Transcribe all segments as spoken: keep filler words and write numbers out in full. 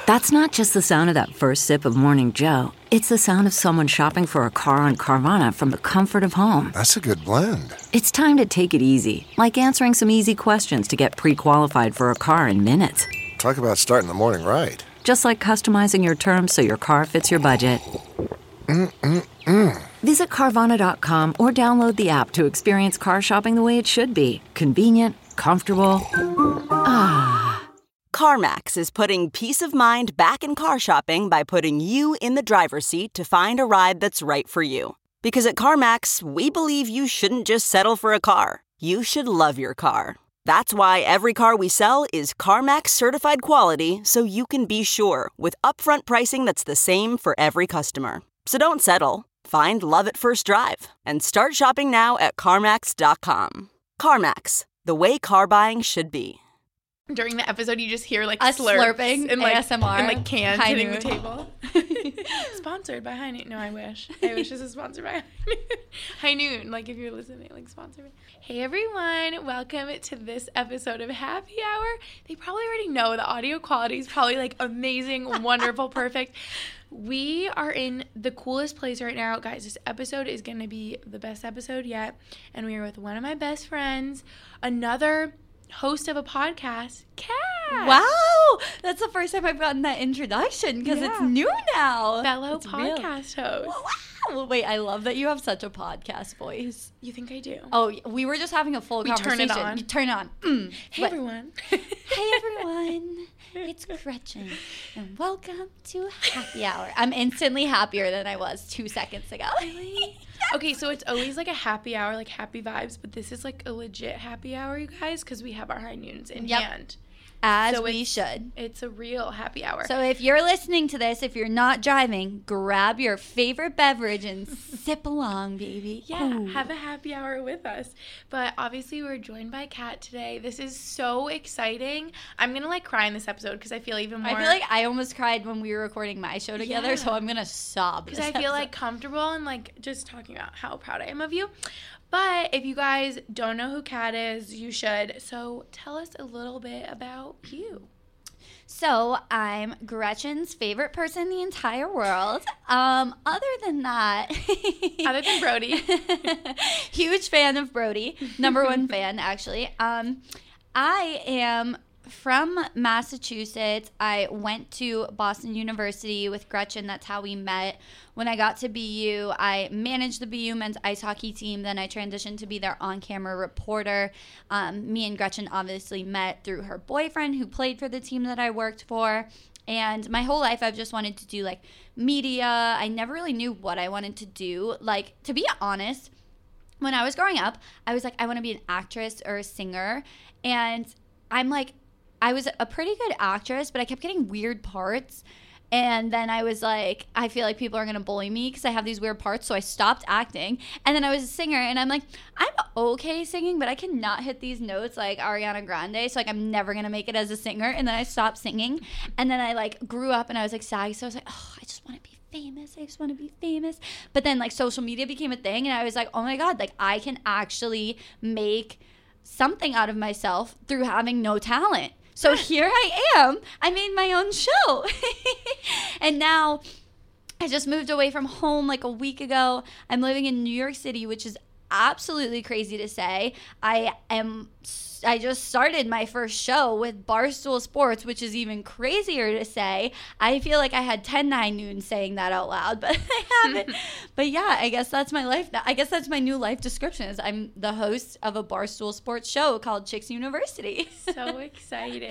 That's not just the sound of that first sip of Morning Joe. It's the sound of someone shopping for a car on Carvana from the comfort of home. That's a good blend. It's time to take it easy, like answering some easy questions to get pre-qualified for a car in minutes. Talk about starting the morning right. Just like customizing your terms so your car fits your budget. Mm-mm-mm. Visit Carvana dot com or download the app to experience car shopping the way it should be. Convenient, comfortable. Ah. CarMax is putting peace of mind back in car shopping by putting you in the driver's seat to find a ride that's right for you. Because at CarMax, we believe you shouldn't just settle for a car. You should love your car. That's why every car we sell is CarMax certified quality, so you can be sure with upfront pricing that's the same for every customer. So don't settle. Find love at first drive and start shopping now at CarMax dot com. CarMax, the way car buying should be. During the episode, you just hear like Us slurps slurping, and like A S M R, and like cans High hitting Noon. the table. Sponsored by High Noon. No, I wish. I wish this is sponsored by High Noon. High Noon. Like if you're listening, like sponsor me. Hey everyone, welcome to this episode of Happy Hour. They probably already know the audio quality is probably like amazing, wonderful, perfect. We are in the coolest place right now. Guys, this episode is going to be the best episode yet. And we are with one of my best friends, another host of a podcast, Kat. Wow, that's the first time I've gotten that introduction because Yeah. it's new now. Fellow It's real. podcast host. Wow. Wait, I love that you have such a podcast voice. You think I do? Oh, we were just having a full We turn conversation. it on. You turn it on. Mm. Hey But- everyone. Hey everyone, it's Gretchen, and welcome to Happy Hour. I'm instantly happier than I was two seconds ago. Really? Okay, so it's always like a happy hour, like happy vibes, but this is like a legit happy hour, you guys, because we have our high noons in Yep. hand. As So we it's- should. It's a real happy hour. So if you're listening to this, if you're not driving, grab your favorite beverage and sip along, baby. yeah, Ooh. have a happy hour with us. But obviously, we're joined by Kat today. This is so exciting. I'm gonna like cry in this episode because I feel even more. I feel like I almost cried when we were recording my show together, Yeah. so I'm gonna sob. because this I feel episode. like comfortable and like just talking about how proud I am of you. But if you guys don't know who Kat is, you should. So tell us a little bit about you. So I'm Gretchen's favorite person in the entire world. Um, other than that, Other than Brody. huge fan of Brody, number one fan actually. Um, I am from Massachusetts. I went to Boston University with Gretchen. That's how we met. When I got to B U, I managed the B U men's ice hockey team. Then I transitioned to be their on-camera reporter. Um, me and Gretchen obviously met through her boyfriend who played for the team that I worked for. And my whole life, I've just wanted to do, like, media. I never really knew what I wanted to do. Like, to be honest, when I was growing up, I was like, I want to be an actress or a singer. And I'm like, I was a pretty good actress, but I kept getting weird parts. And then I was like, I feel like people are going to bully me because I have these weird parts. So I stopped acting. And then I was a singer. And I'm like, I'm okay singing, but I cannot hit these notes like Ariana Grande. So like, I'm never going to make it as a singer. And then I stopped singing. And then I like grew up and I was like sad. So I was like, oh, I just want to be famous. I just want to be famous. But then like social media became a thing. And I was like, oh my God, like I can actually make something out of myself through having no talent. So here I am. I made my own show. And now I just moved away from home like a week ago. I'm living in New York City, which is absolutely crazy to say. I am I just started my first show with Barstool Sports, which is even crazier to say. I feel like I had ten nine noons saying that out loud, but I haven't. But yeah, I guess that's my life now. I guess that's my new life description is I'm the host of a Barstool Sports show called Chicks University. So excited.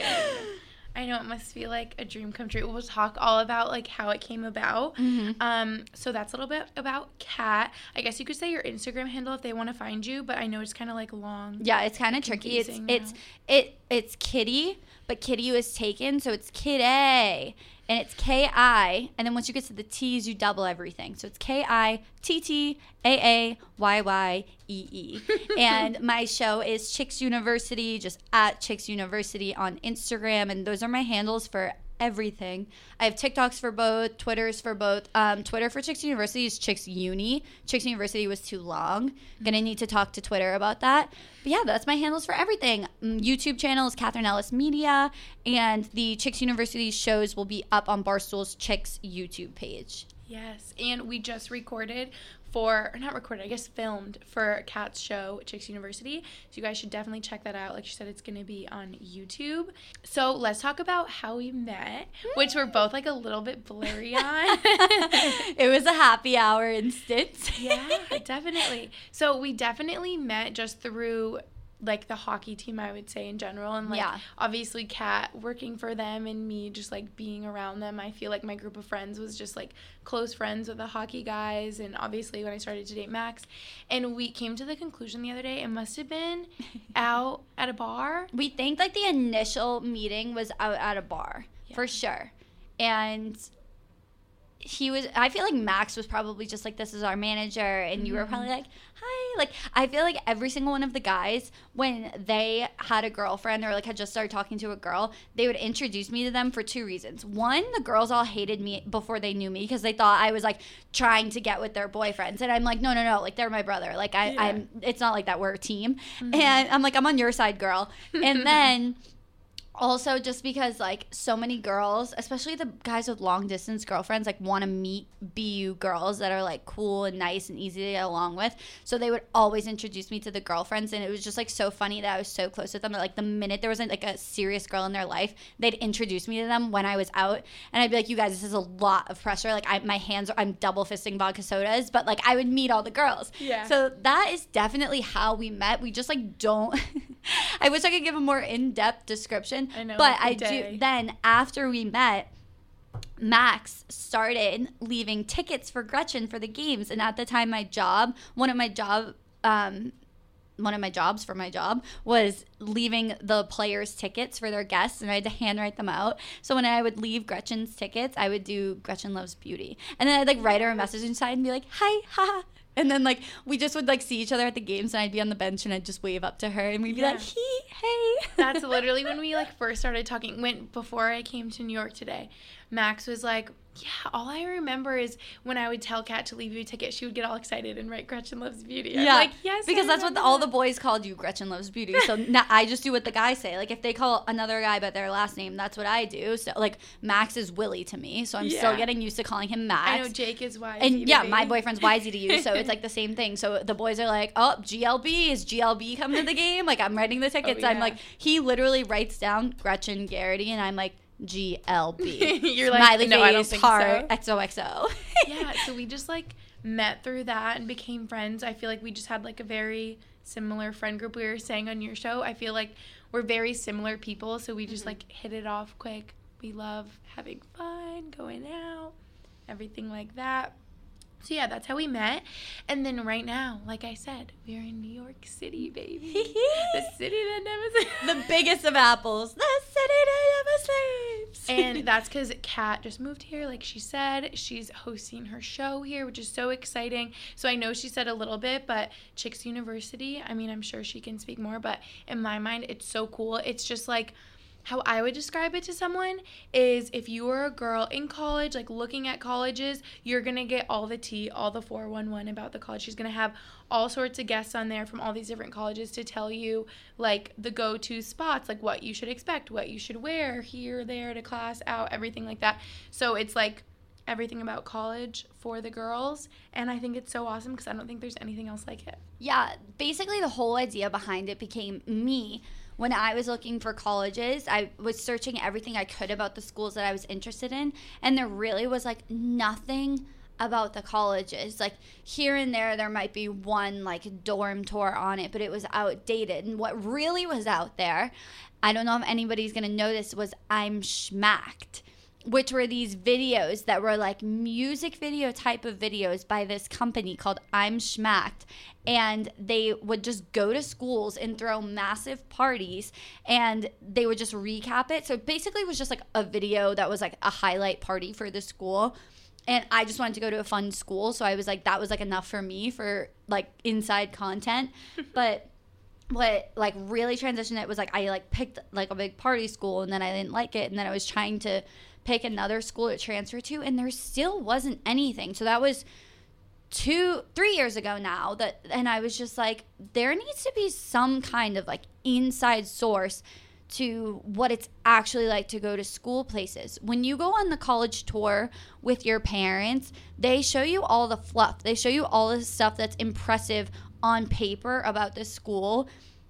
I know it must feel like a dream come true. We'll talk all about like how it came about. Mm-hmm. Um, so that's a little bit about Kat. I guess you could say your Instagram handle if they want to find you, but I know it's kind of like long. Yeah, it's kind of tricky. It's confusing it's now. it it's Kitty, but Kitty was taken, so it's Kid A, and it's K I, and then once you get to the T's, you double everything. So it's K I T T A A Y Y E E. And my show is Chicks University, just at Chicks University on Instagram, and those are my handles for everything. I have TikToks for both, Twitters for both. Um, Twitter for Chicks University is Chicks Uni. Chicks University was too long. Gonna need to talk to Twitter about that. But yeah, that's my handles for everything. Um, YouTube channel is Catherine Ellis Media, and the Chicks University shows will be up on Barstool's Chicks YouTube page. Yes, and we just recorded for, or not recorded, I guess filmed for Kat's show, Chicks University. So you guys should definitely check that out. Like she said, it's going to be on YouTube. So let's talk about how we met, which we're both like a little bit blurry on. It was a happy hour instant. Yeah, definitely. So we definitely met just through like the hockey team, I would say, in general, and like yeah. obviously Kat working for them and me just like being around them. I feel like my group of friends was just like close friends with the hockey guys, and obviously when I started to date Max, and we came to the conclusion the other day it must have been out at a bar. We think like the initial meeting was out at a bar, yeah. for sure, and he was, I feel like Max was probably just like, this is our manager, and mm-hmm. you were probably like, hi. Like, I feel like every single one of the guys, when they had a girlfriend or like had just started talking to a girl, they would introduce me to them for two reasons. One, the girls all hated me before they knew me because they thought I was like trying to get with their boyfriends, and I'm like, no, no, no, like they're my brother. Like I, yeah. I'm, it's not like that. We're a team, mm-hmm. and I'm like, I'm on your side, girl. And then also, just because, like, so many girls, especially the guys with long-distance girlfriends, like, want to meet B U girls that are, like, cool and nice and easy to get along with. So they would always introduce me to the girlfriends, and it was just, like, so funny that I was so close with them that, like, the minute there wasn't, like, a serious girl in their life, they'd introduce me to them when I was out. And I'd be like, you guys, this is a lot of pressure. Like, I, my hands are – I'm double-fisting vodka sodas. But, like, I would meet all the girls. Yeah. So that is definitely how we met. We just, like, don't – I wish I could give a more in-depth description. I know, but like I day. do. Then after we met, Max started leaving tickets for Gretchen for the games, and at the time, my job, one of my job, um, one of my jobs for my job was leaving the players' tickets for their guests, and I had to handwrite them out. So when I would leave Gretchen's tickets, I would do Gretchen Loves Beauty, and then I'd like write her a message inside and be like, "Hi, haha." And then, like, we just would, like, see each other at the games, and I'd be on the bench, and I'd just wave up to her, and we'd be yeah. like, he, hey. That's literally when we, like, first started talking. When, before I came to New York today, Max was like, yeah, all I remember is when I would tell Kat to leave you a ticket, she would get all excited and write Gretchen Loves Beauty. I'm yeah. like, yes, because I that's what the, all the boys called you, Gretchen Loves Beauty. So now I just do what the guys say. Like, if they call another guy by their last name, that's what I do. So, like, Max is Willie to me, so I'm yeah. still getting used to calling him Max. I know Jake is Y Z. And, yeah, my boyfriend's Y Z to you, so it's, like, the same thing. So the boys are like, oh, G L B, is G L B coming to the game? Like, I'm writing the tickets. Oh, yeah. I'm like, he literally writes down Gretchen Garrity, and I'm like, G L B. You're like, Smiley no, face, I don't think heart, so. X O X O. Yeah, so we just, like, met through that and became friends. I feel like we just had, like, a very similar friend group. We were saying on your show, I feel like we're very similar people, so we just, mm-hmm. like, hit it off quick. We love having fun, going out, everything like that. So, yeah, that's how we met. And then right now, like I said, we're in New York City, baby. The city that never sleeps. The biggest of apples. The city that never sleeps. And that's because Kat just moved here, like she said. She's hosting her show here, which is so exciting. So I know she said a little bit, but Chicks University, I mean, I'm sure she can speak more. But in my mind, it's so cool. It's just like, how I would describe it to someone is if you were a girl in college, like looking at colleges, you're going to get all the tea, all the four one one about the college. She's going to have all sorts of guests on there from all these different colleges to tell you, like, the go-to spots, like what you should expect, what you should wear here, there, to class, out, everything like that. So it's like everything about college for the girls, and I think it's so awesome because I don't think there's anything else like it. Yeah, basically the whole idea behind it became me. When I was looking for colleges, I was searching everything I could about the schools that I was interested in, and there really was, like, nothing about the colleges. Like, here and there, there might be one, like, dorm tour on it, but it was outdated. And what really was out there, I don't know if anybody's going to know this, was I'm Schmacked, which were these videos that were, like, music video type of videos by this company called I'm Schmacked. And they would just go to schools and throw massive parties, and they would just recap it. So basically it was just like a video that was like a highlight party for the school. And I just wanted to go to a fun school. So I was like, that was like enough for me for like inside content. But what like really transitioned it was like I like picked like a big party school, and then I didn't like it, and then I was trying to pick another school to transfer to, and there still wasn't anything. So that was two three years ago now, that and I was just like, there needs to be some kind of like inside source to what it's actually like to go to school places. When you go on the college tour with your parents, they show you all the fluff. They show you all the stuff that's impressive on paper about the school.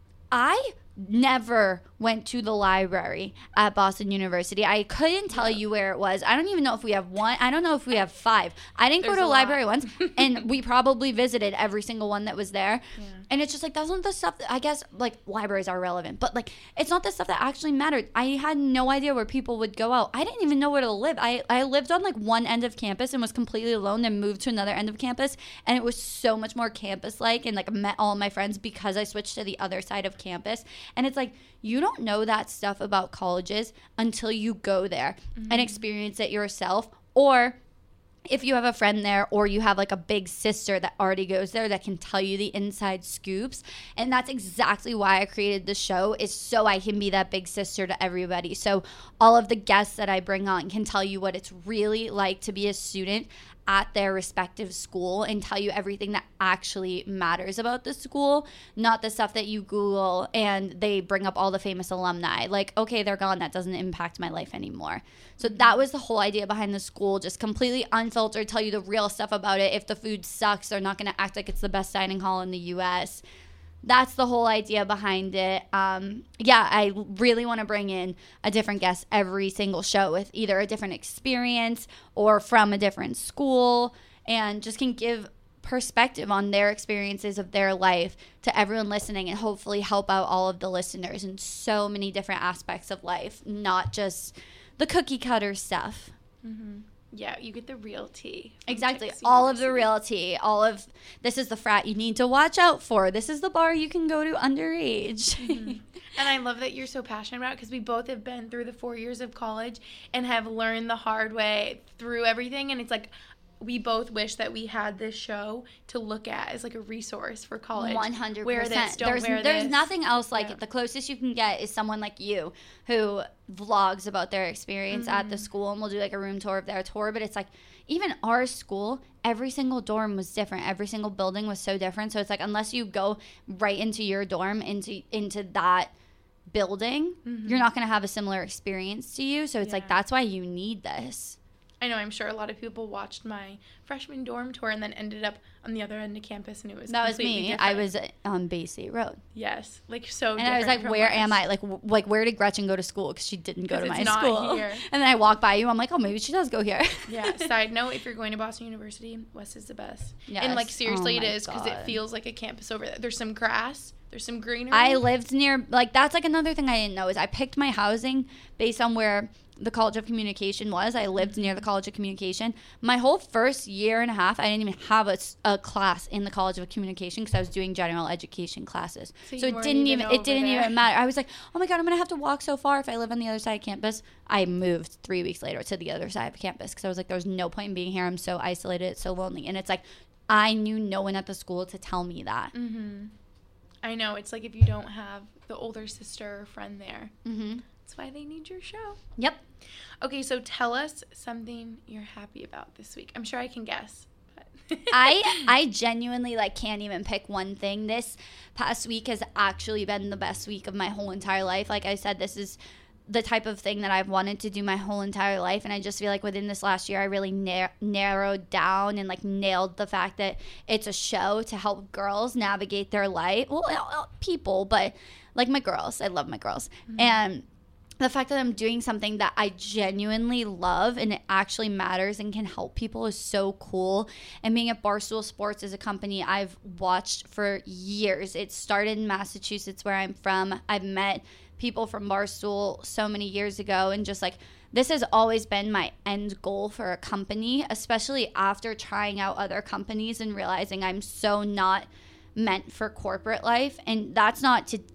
I never went to the library at Boston University. I couldn't tell you where it was. I don't even know if we have one. I don't know if we have five. I didn't There's go to a, a library lot. once, and we probably visited every single one that was there. Yeah. And it's just like, that's not the stuff that, I guess, like, libraries are relevant, but like, it's not the stuff that actually mattered. I had no idea where people would go out. I didn't even know where to live. I, I lived on like one end of campus and was completely alone, then moved to another end of campus, and it was so much more campus-like, and like met all my friends because I switched to the other side of campus. And it's like, you don't know that stuff about colleges until you go there mm-hmm. and experience it yourself, or if you have a friend there, or you have like a big sister that already goes there that can tell you the inside scoops. And that's exactly why I created the show, is so I can be that big sister to everybody. So all of the guests that I bring on can tell you what it's really like to be a student at their respective school, and tell you everything that actually matters about the school, not the stuff that you Google and they bring up all the famous alumni. Like, okay, they're gone. That doesn't impact my life anymore. So that was the whole idea behind the school, just completely unfiltered, tell you the real stuff about it. If the food sucks, they're not going to act like it's the best dining hall in the U S That's the whole idea behind it. Um, yeah, I really want to bring in a different guest every single show with either a different experience or from a different school, and just can give perspective on their experiences of their life to everyone listening, and hopefully help out all of the listeners in so many different aspects of life, not just the cookie cutter stuff. Mm-hmm. Yeah, you get the real tea. Exactly. Texas All of the University. real tea. All of, this is the frat you need to watch out for. This is the bar you can go to underage. Mm-hmm. And I love that you're so passionate about it, because we both have been through the four years of college and have learned the hard way through everything. And it's like, we both wish that we had this show to look at as like a resource for college. one hundred percent. Wear this, don't there's, wear there's this. nothing else like Yeah. it. The closest you can get is someone like you who vlogs about their experience Mm-hmm. at the school, and we'll do like a room tour of their tour. But it's like, even our school, every single dorm was different. Every single building was so different. So it's like, unless you go right into your dorm, into into that building, Mm-hmm. you're not going to have a similar experience to you. So it's like, Yeah. that's why you need this. I know, I'm sure a lot of people watched my freshman dorm tour and then ended up on the other end of campus, and it was That was completely me. different. I was on Bay State Road. Yes, like so And I was different like, from where us. am I? Like, w- like where did Gretchen go to school? Because she didn't go 'Cause to my it's not school. here. And then I walk by you. I'm like, oh, maybe she does go here. Yeah, side note, if you're going to Boston University, West is the best. Yes. And like seriously Oh it my is, because it God. feels like a campus over there. There's some grass, there's some greenery. I lived near, like, that's like another thing I didn't know is I picked my housing based on where the College of Communication was. I lived near the College of Communication. My whole first year and a half, I didn't even have a, s- a class in the College of Communication because I was doing general education classes. So So, you it weren't didn't even even, over it didn't there. even matter. I was like, oh my God, I'm going to have to walk so far if I live on the other side of campus. I moved three weeks later to the other side of campus because I was like, there's no point in being here. I'm so isolated. It's so lonely. And it's like, I knew no one at the school to tell me that. Mm-hmm. I know, it's like if you don't have the older sister or friend there. Mm-hmm. That's why they need your show. Yep. Okay, so tell us something you're happy about this week. I'm sure I can guess. But I I genuinely like can't even pick one thing. This past week has actually been the best week of my whole entire life. Like I said, this is the type of thing that I've wanted to do my whole entire life, and I just feel like within this last year I really nar- narrowed down and like nailed the fact that it's a show to help girls navigate their life. Well, uh, people, but like my girls. I love my girls. Mm-hmm. And the fact that I'm doing something that I genuinely love and it actually matters and can help people is so cool. And being at Barstool Sports is a company I've watched for years. It started in Massachusetts, where I'm from. I've met people from Barstool so many years ago, and just like, this has always been my end goal for a company, especially after trying out other companies and realizing I'm so not meant for corporate life. And that's not to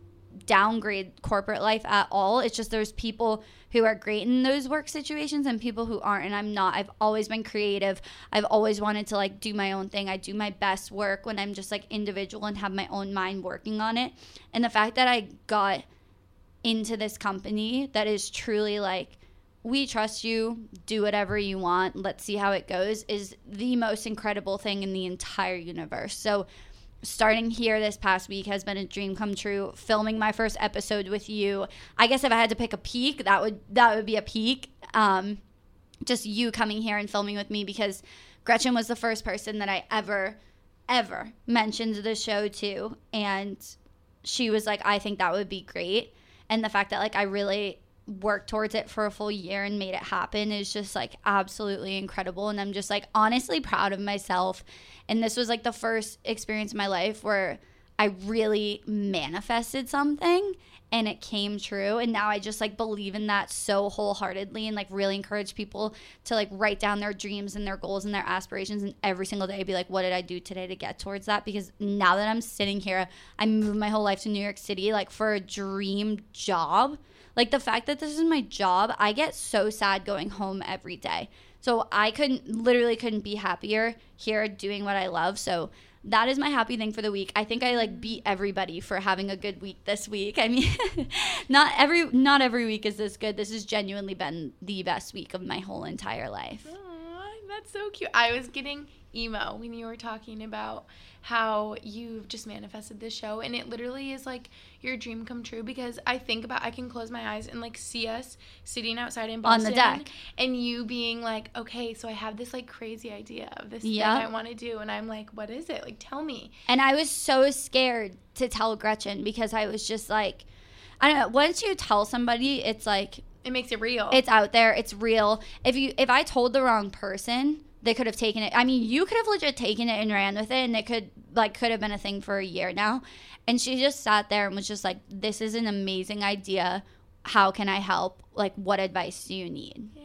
downgrade corporate life at all. It's just there's people who are great in those work situations and people who aren't, and I'm not. I've always been creative. I've always wanted to like do my own thing. I do my best work when I'm just like individual and have my own mind working on it. And the fact that I got into this company that is truly like, we trust you, do whatever you want, let's see how it goes, is the most incredible thing in the entire universe. So starting here this past week has been a dream come true. Filming my first episode with you, I guess if I had to pick a peak, that would that would be a peak. Um, just you coming here and filming with me, because Gretchen was the first person that I ever, ever mentioned the show to, and she was like, I think that would be great. And the fact that like I really worked towards it for a full year and made it happen is just like absolutely incredible. And I'm just like honestly proud of myself. And this was like the first experience in my life where I really manifested something and it came true. And now I just like believe in that so wholeheartedly, and like really encourage people to like write down their dreams and their goals and their aspirations, and every single day be like, what did I do today to get towards that? Because now that I'm sitting here, I moved my whole life to New York City like for a dream job. Like the fact that this is my job, I get so sad going home every day. So I couldn't, literally couldn't be happier here doing what I love. So that is my happy thing for the week. I think I like beat everybody for having a good week this week. I mean, not every not every week is this good. This has genuinely been the best week of my whole entire life. Aww, that's so cute. I was getting emo when you were talking about how you've just manifested this show, and it literally is like your dream come true, because I think about, I can close my eyes and like see us sitting outside in Boston on the deck, and you being like, okay, so I have this like crazy idea of this yep. thing I want to do, and I'm like, what is it? Like, tell me. And I was so scared to tell Gretchen, because I was just like, I don't know, once you tell somebody, it's like, it makes it real. It's out there, it's real. If you if I told the wrong person, they could have taken it. I mean, you could have legit taken it and ran with it, and it could like could have been a thing for a year now. And she just sat there and was just like, this is an amazing idea. How can I help? Like, what advice do you need? Yeah.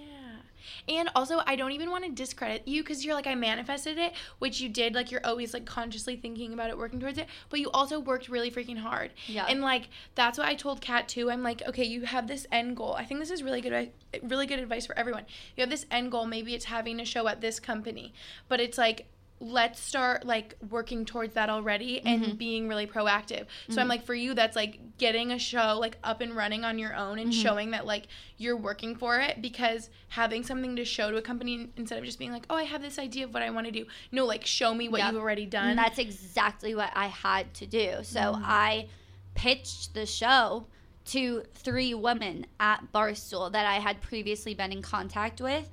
And also, I don't even want to discredit you, because you're like, I manifested it, which you did. Like, you're always like consciously thinking about it, working towards it. But you also worked really freaking hard. Yeah. And like, that's what I told Kat too. I'm like, okay, you have this end goal. I think this is really good, really good advice for everyone. You have this end goal. Maybe it's having a show at this company, but it's like, let's start like working towards that already and mm-hmm. being really proactive. So mm-hmm. I'm like, for you, that's like getting a show like up and running on your own and mm-hmm. showing that like you're working for it, because having something to show to a company instead of just being like, oh, I have this idea of what I want to do. No, like, show me what yep. you've already done. And that's exactly what I had to do. So mm-hmm. I pitched the show to three women at Barstool that I had previously been in contact with,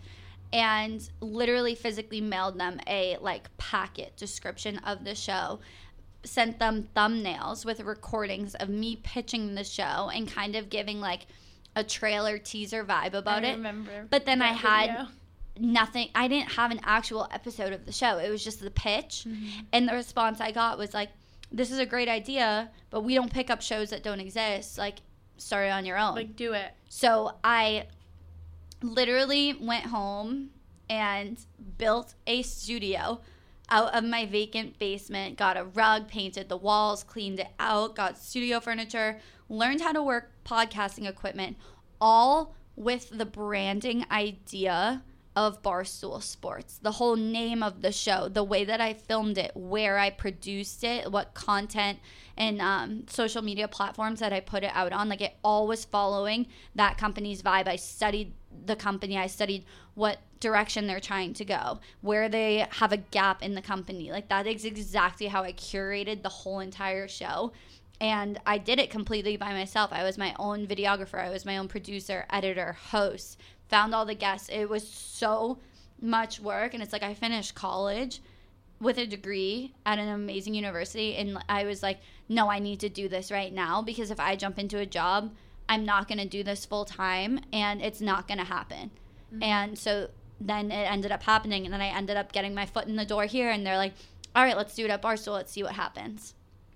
and literally physically mailed them a like packet description of the show, sent them thumbnails with recordings of me pitching the show and kind of giving like a trailer teaser vibe about I it. remember but then I had video. nothing. I didn't have an actual episode of the show. It was just the pitch. Mm-hmm. And the response I got was like, this is a great idea, but we don't pick up shows that don't exist. Like, start it on your own. Like, do it. So I literally went home and built a studio out of my vacant basement, got a rug, painted the walls, cleaned it out, got studio furniture, learned how to work podcasting equipment, all with the branding idea of Barstool Sports. The whole name of the show, the way that I filmed it, where I produced it, what content and um, social media platforms that I put it out on, like it all was following that company's vibe. I studied the company. I studied what direction they're trying to go, where they have a gap in the company. Like, that is exactly how I curated the whole entire show. And I did it completely by myself. I was my own videographer. I was my own producer, editor, host, found all the guests. It was so much work. And it's like, I finished college with a degree at an amazing university. And I was like, no, I need to do this right now, because if I jump into a job, I'm not going to do this full time, and it's not going to happen. Mm-hmm. And so then it ended up happening, and then I ended up getting my foot in the door here, and they're like, all right, let's do it at Barstool. Let's see what happens.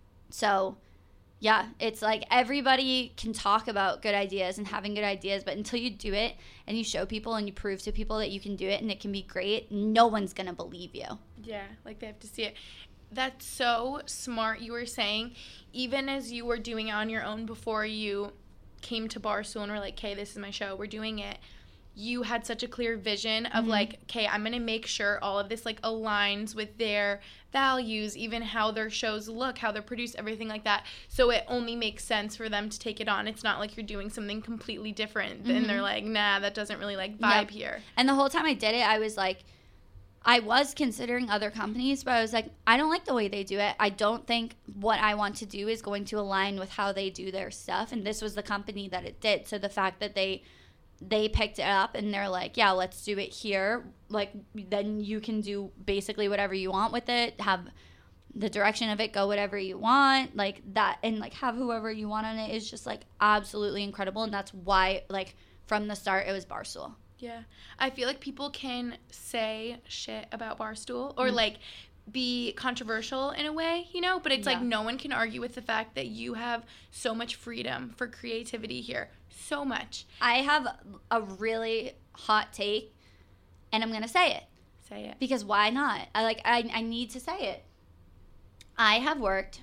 So, yeah, it's like everybody can talk about good ideas and having good ideas, but until you do it and you show people and you prove to people that you can do it and it can be great, no one's going to believe you. Yeah, like they have to see it. that's so smart. You were saying, even as you were doing it on your own before you came to Barstool and were like, okay, this is my show, we're doing it, you had such a clear vision of mm-hmm. like, okay, I'm going to make sure all of this like aligns with their values, even how their shows look, how they're produced, everything like that. So it only makes sense for them to take it on. It's not like you're doing something completely different mm-hmm. and they're like, nah, that doesn't really like vibe yep. here. And the whole time I did it, I was like, I was considering other companies, but I was like, I don't like the way they do it. I don't think what I want to do is going to align with how they do their stuff. And this was the company that it did. So the fact that they they picked it up and they're like, yeah, let's do it here. Like, then you can do basically whatever you want with it, have the direction of it go whatever you want, like that, and like have whoever you want on it is just like absolutely incredible. And that's why, like, from the start, it was Barstool. Yeah. I feel like people can say shit about Barstool or, mm-hmm. like, be controversial in a way, you know? But it's, yeah. like, no one can argue with the fact that you have so much freedom for creativity here. So much. I have a really hot take, and I'm going to say it. Say it. Because why not? I, like, I, I need to say it. I have worked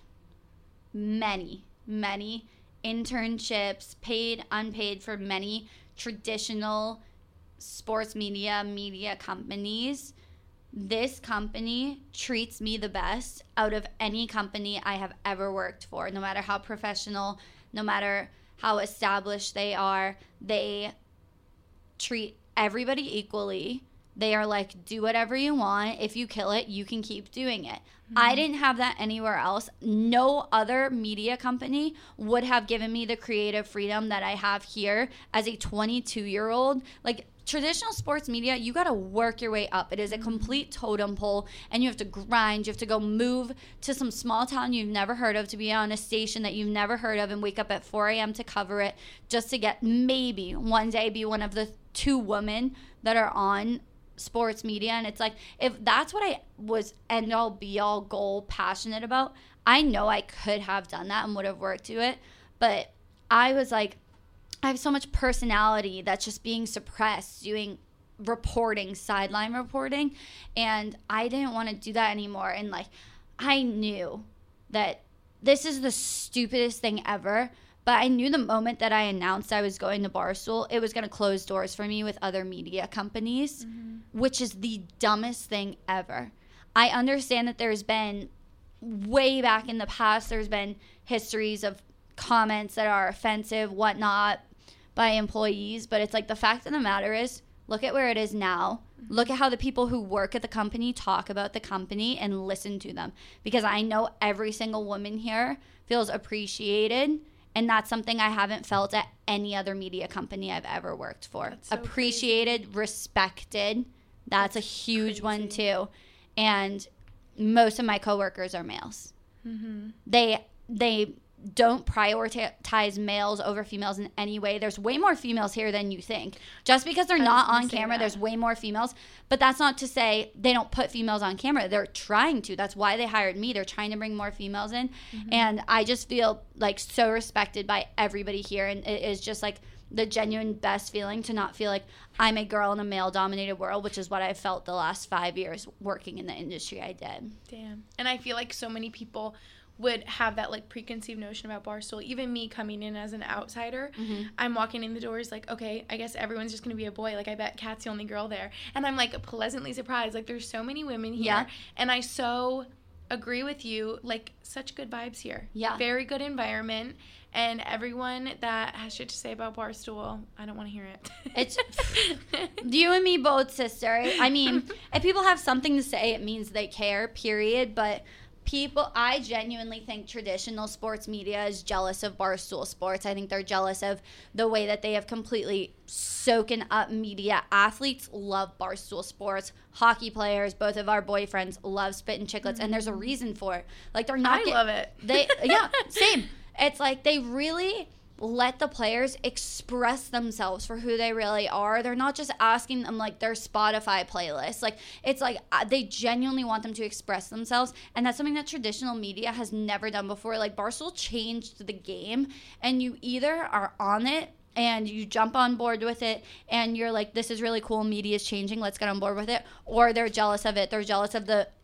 many, many internships, paid, unpaid, for many traditional sports media, media companies. This company treats me the best out of any company I have ever worked for, no matter how professional, no matter how established they are. They treat everybody equally. They are like, do whatever you want. If you kill it, you can keep doing it. Mm-hmm. I didn't have that anywhere else. No other media company would have given me the creative freedom that I have here as a twenty-two-year-old. Like, traditional sports media, you got to work your way up. It is a complete totem pole, and you have to grind. You have to go move to some small town you've never heard of to be on a station that you've never heard of and wake up at four a.m. to cover it just to get maybe one day be one of the two women that are on sports media. And it's like, if that's what I was end all be all goal passionate about, I know I could have done that and would have worked to it. But I was like, I have so much personality that's just being suppressed doing reporting, sideline reporting, and I didn't want to do that anymore. And like, I knew that this is the stupidest thing ever, but I knew the moment that I announced I was going to Barstool, it was going to close doors for me with other media companies, mm-hmm. which is the dumbest thing ever. I understand that there's been, way back in the past, there's been histories of comments that are offensive, whatnot, by employees, but it's like, the fact of the matter is, look at where it is now. Mm-hmm. Look at how the people who work at the company talk about the company and listen to them. Because I know every single woman here feels appreciated, and that's something I haven't felt at any other media company I've ever worked for. So appreciated, crazy. Respected. That's, that's a huge crazy. One too. And most of my coworkers are males. Mm-hmm. They they don't prioritize males over females in any way. There's way more females here than you think. Just because they're not on camera, there's way more females. But that's not to say they don't put females on camera. They're trying to. That's why they hired me. They're trying to bring more females in. Mm-hmm. And I just feel like so respected by everybody here. And it is just like the genuine best feeling to not feel like I'm a girl in a male-dominated world, which is what I felt the last five years working in the industry I did. Damn. And I feel like so many people would have that like preconceived notion about Barstool. Even me coming in as an outsider, mm-hmm. I'm walking in the doors like, okay, I guess everyone's just gonna be a boy. Like, I bet Kat's the only girl there, and I'm like pleasantly surprised. Like, there's so many women here, yeah. and I so agree with you. Like, such good vibes here. Yeah, very good environment, and everyone that has shit to say about Barstool, I don't want to hear it. It's you and me both, sister. I mean, if people have something to say, it means they care. Period. But people, I genuinely think traditional sports media is jealous of Barstool Sports. I think they're jealous of the way that they have completely soaken up media. Athletes love Barstool Sports. Hockey players, both of our boyfriends, love Spittin' Chicklets, mm-hmm. and there's a reason for it. Like, they're not. I get, love it. They yeah, same. It's like they really let the players express themselves for who they really are. They're not just asking them like their Spotify playlist. Like, it's like uh, they genuinely want them to express themselves, and that's something that traditional media has never done before. Like, Barstool changed the game, and you either are on it and you jump on board with it and you're like, this is really cool, media's changing, let's get on board with it, or they're jealous of it. They're jealous of the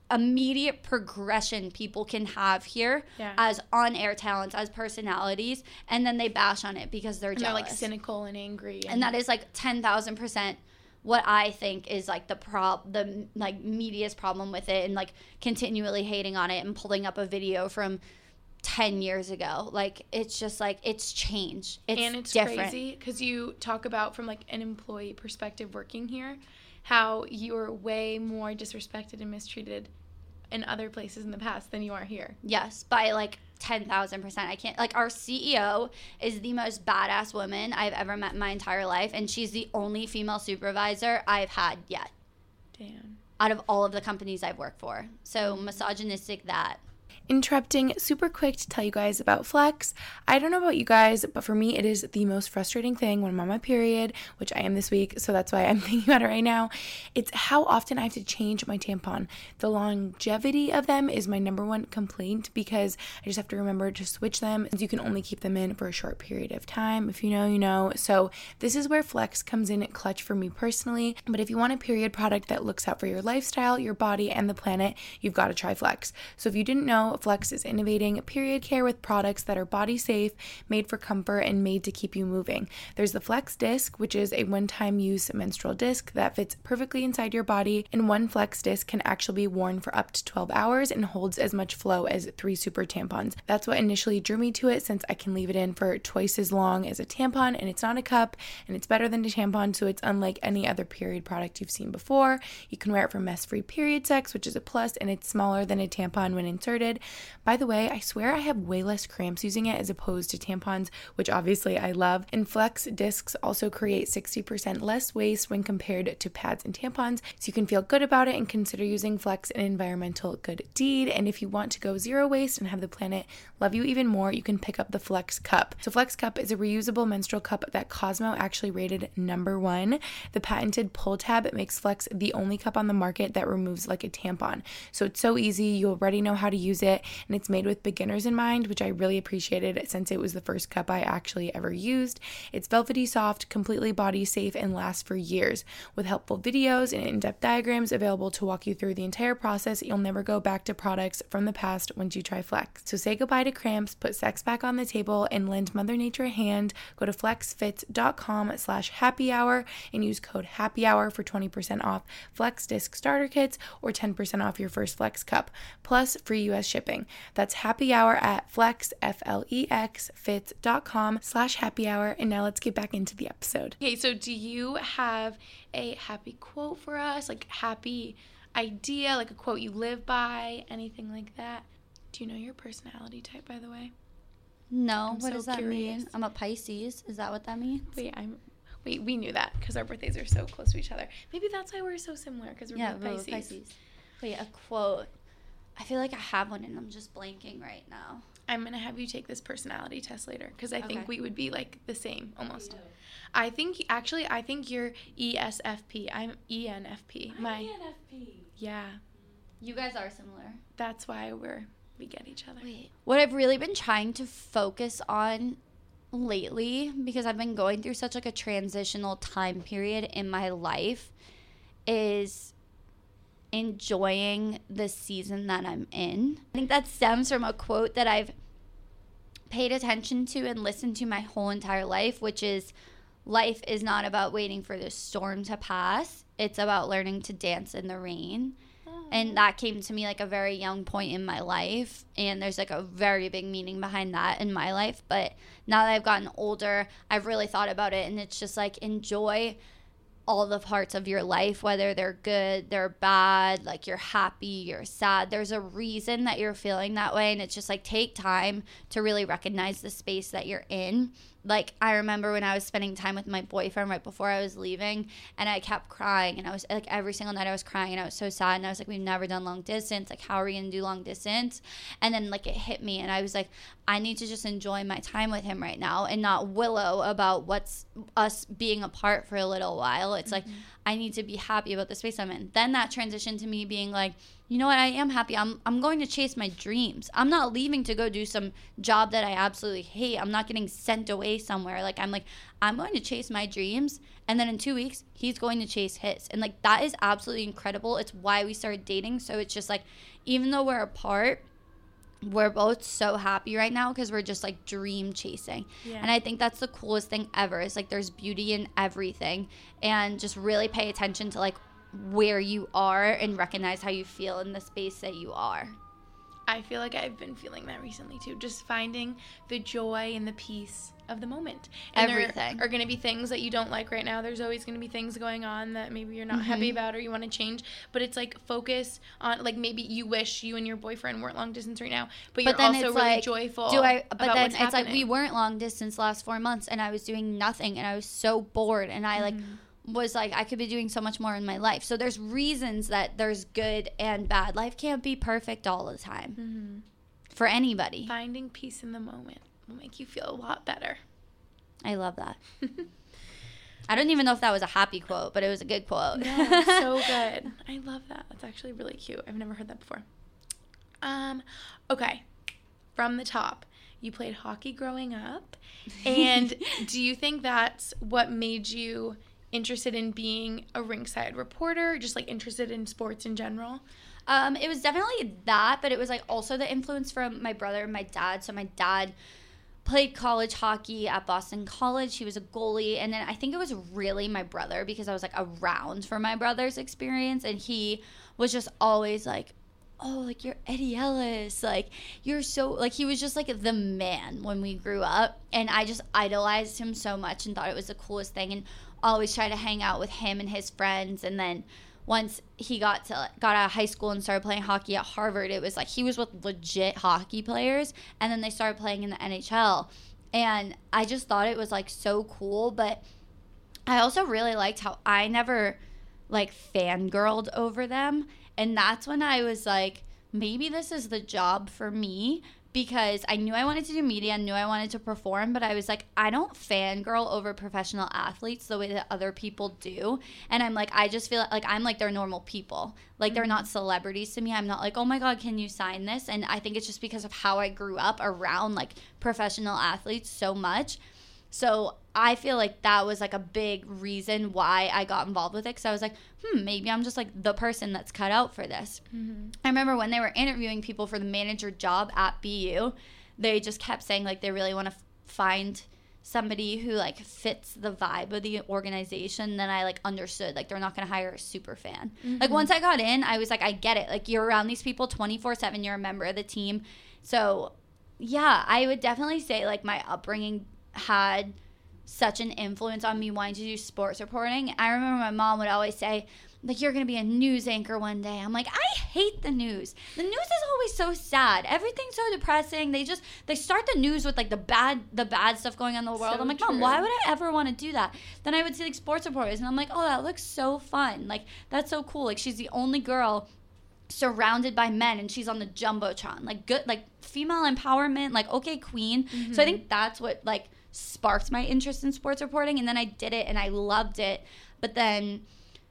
immediate progression people can have here Yeah. as on-air talents, as personalities, and then they bash on it because they're And jealous. they're like cynical and angry. And, And that is like ten thousand percent what I think is like the prob the like media's problem with it, and like continually hating on it and pulling up a video from ten years ago. Like, it's just like, it's changed. It's and it's different. crazy because you talk about from like an employee perspective working here, how you're way more disrespected and mistreated in other places in the past than you are here. Yes, by like ten thousand percent. I can't, like, our C E O is the most badass woman I've ever met in my entire life, and she's the only female supervisor I've had yet Damn. out of all of the companies I've worked for. So misogynistic that. Interrupting super quick to tell you guys about Flex. I don't know about you guys, but for me, it is the most frustrating thing when I'm on my period, which I am this week, so that's why I'm thinking about it right now. It's how often I have to change my tampon. The longevity of them is my number one complaint because I just have to remember to switch them. You can only keep them in for a short period of time. If you know, you know. So this is where Flex comes in clutch for me personally. But if you want a period product that looks out for your lifestyle, your body, and the planet, you've got to try Flex. So if you didn't know, Flex is innovating period care with products that are body safe, made for comfort, and made to keep you moving. There's the Flex Disc, which is a one-time use menstrual disc that fits perfectly inside your body, and one Flex Disc can actually be worn for up to twelve hours and holds as much flow as three super tampons. That's what initially drew me to it, since I can leave it in for twice as long as a tampon, and it's not a cup, and it's better than a tampon, so it's unlike any other period product you've seen before. You can wear it for mess-free period sex, which is a plus, and it's smaller than a tampon when inserted. By the way, I swear I have way less cramps using it as opposed to tampons, which obviously I love. And Flex discs also create sixty percent less waste when compared to pads and tampons, so you can feel good about it and consider using Flex an environmental good deed. And if you want to go zero waste and have the planet love you even more, you can pick up the Flex Cup. So Flex Cup is a reusable menstrual cup that Cosmo actually rated number one. The patented pull tab makes Flex the only cup on the market that removes like a tampon. So it's so easy, you already know how to use it, and it's made with beginners in mind, which I really appreciated since it was the first cup I actually ever used. It's velvety soft, completely body safe, and lasts for years. With helpful videos and in-depth diagrams available to walk you through the entire process, you'll never go back to products from the past once you try Flex. So say goodbye to cramps, put sex back on the table, and lend Mother Nature a hand. Go to flexfits.com slash happy hour and use code happy hour for twenty percent off Flex Disc starter kits or ten percent off your first Flex cup, plus free U S shipping. That's happy hour at flex, F L E X, fits.com slash happy hour. And now let's get back into the episode. Okay, so do you have a happy quote for us? Like happy idea, like a quote you live by, anything like that? Do you know your personality type, by the way? No, I'm what so does that curious. mean? I'm a Pisces. Is that what that means? Wait, I'm... Wait, we knew that because our birthdays are so close to each other. Maybe that's why we're so similar, because we're Yeah, both we're Pisces. Pisces. Wait, a quote. I feel like I have one and I'm just blanking right now. I'm going to have you take this personality test later because I think Okay. we would be like the same almost. I think, actually, I think you're E S F P. I'm E N F P. I'm My, E N F P. yeah, You guys are similar. that's why we're, we get each other. Wait. What I've really been trying to focus on lately, because I've been going through such like a transitional time period in my life, is enjoying the season that I'm in. I think that stems from a quote that I've paid attention to and listened to my whole entire life, which is, life is not about waiting for the storm to pass. It's about learning to dance in the rain. And that came to me like a very young point in my life. And there's like a very big meaning behind that in my life. But now that I've gotten older, I've really thought about it. And it's just like, enjoy all the parts of your life, whether they're good, they're bad, like you're happy, you're sad. There's a reason that you're feeling that way. And it's just like, take time to really recognize the space that you're in. Like, I remember when I was spending time with my boyfriend right before I was leaving, and I kept crying, and I was like, every single night I was crying, and I was so sad, and I was like, we've never done long distance, like, how are we gonna do long distance? And then like it hit me, and I was like, I need to just enjoy my time with him right now and not wallow about what's us being apart for a little while. It's mm-hmm. like, I need to be happy about the space I'm in. Then that transitioned to me being like, you know what, I am happy. I'm I'm going to chase my dreams. I'm not leaving to go do some job that I absolutely hate. I'm not getting sent away space somewhere. Like, I'm like, I'm going to chase my dreams. And then in two weeks, he's going to chase his. And, like, that is absolutely incredible. It's why we started dating. So it's just, like, even though we're apart, we're both so happy right now because we're just, like, dream chasing. Yeah. And I think that's the coolest thing ever. Is, like, there's beauty in everything. And just really pay attention to, like, where you are and recognize how you feel in the space that you are. I feel like I've been feeling that recently too, just finding the joy and the peace of the moment. And everything. There are going to be things that you don't like right now. There's always going to be things going on that maybe you're not mm-hmm. happy about or you want to change. But it's like focus on, like, maybe you wish you and your boyfriend weren't long distance right now, but, but you're also really like, joyful. Do I? But about then what's it's happening. Like we weren't long distance last four months, and I was doing nothing, and I was so bored, and I mm-hmm. like. was like, I could be doing so much more in my life. So there's reasons that there's good and bad. Life can't be perfect all the time mm-hmm. for anybody. Finding peace in the moment will make you feel a lot better. I love that. I don't even know if that was a happy quote, but it was a good quote. Yeah, so good. I love that. That's actually really cute. I've never heard that before. Um, okay, from the top. You played hockey growing up. And do you think that's what made you interested in being a rinkside reporter, just like interested in sports in general? Um, it was definitely that, but it was like also the influence from my brother and my dad. So my dad played college hockey at Boston College. He was a goalie. And then I think it was really my brother because I was like around for my brother's experience. And he was just always like, oh, like, you're Eddie Ellis. Like, you're so, like, he was just like the man when we grew up. And I just idolized him so much and thought it was the coolest thing. And always try to hang out with him and his friends. And then once he got to got out of high school and started playing hockey at Harvard, it was like he was with legit hockey players, and then they started playing in the N H L. And I just thought it was like so cool. But I also really liked how I never like fangirled over them. And that's when I was like, maybe this is the job for me. Because I knew I wanted to do media, I knew I wanted to perform, but I was like, I don't fangirl over professional athletes the way that other people do. And I'm like, I just feel like I'm like they're normal people. Like, they're not celebrities to me. I'm not like, oh my God, can you sign this? And I think it's just because of how I grew up around like professional athletes so much. So I feel like that was like a big reason why I got involved with it, because I was like, hmm, maybe I'm just like the person that's cut out for this. Mm-hmm. I remember when they were interviewing people for the manager job at B U, they just kept saying like they really want to f- find somebody who like fits the vibe of the organization. Then I like understood like they're not going to hire a super fan. Mm-hmm. Like once I got in, I was like, I get it. Like, you're around these people twenty-four seven, you're a member of the team. So yeah, I would definitely say like my upbringing had such an influence on me wanting to do sports reporting. I remember my mom would always say, like, you're going to be a news anchor one day. I'm like, I hate the news. The news is always so sad. Everything's so depressing. They just, they start the news with, like, the bad the bad stuff going on in the world. So I'm like, Mom, true. Why would I ever want to do that? Then I would see, like, sports reporters, and I'm like, oh, that looks so fun. Like, that's so cool. Like, she's the only girl surrounded by men, and she's on the Jumbotron. Like, good, like, female empowerment, like, okay, queen. Mm-hmm. So I think that's what, like, sparked my interest in sports reporting. And then I did it, and I loved it. But then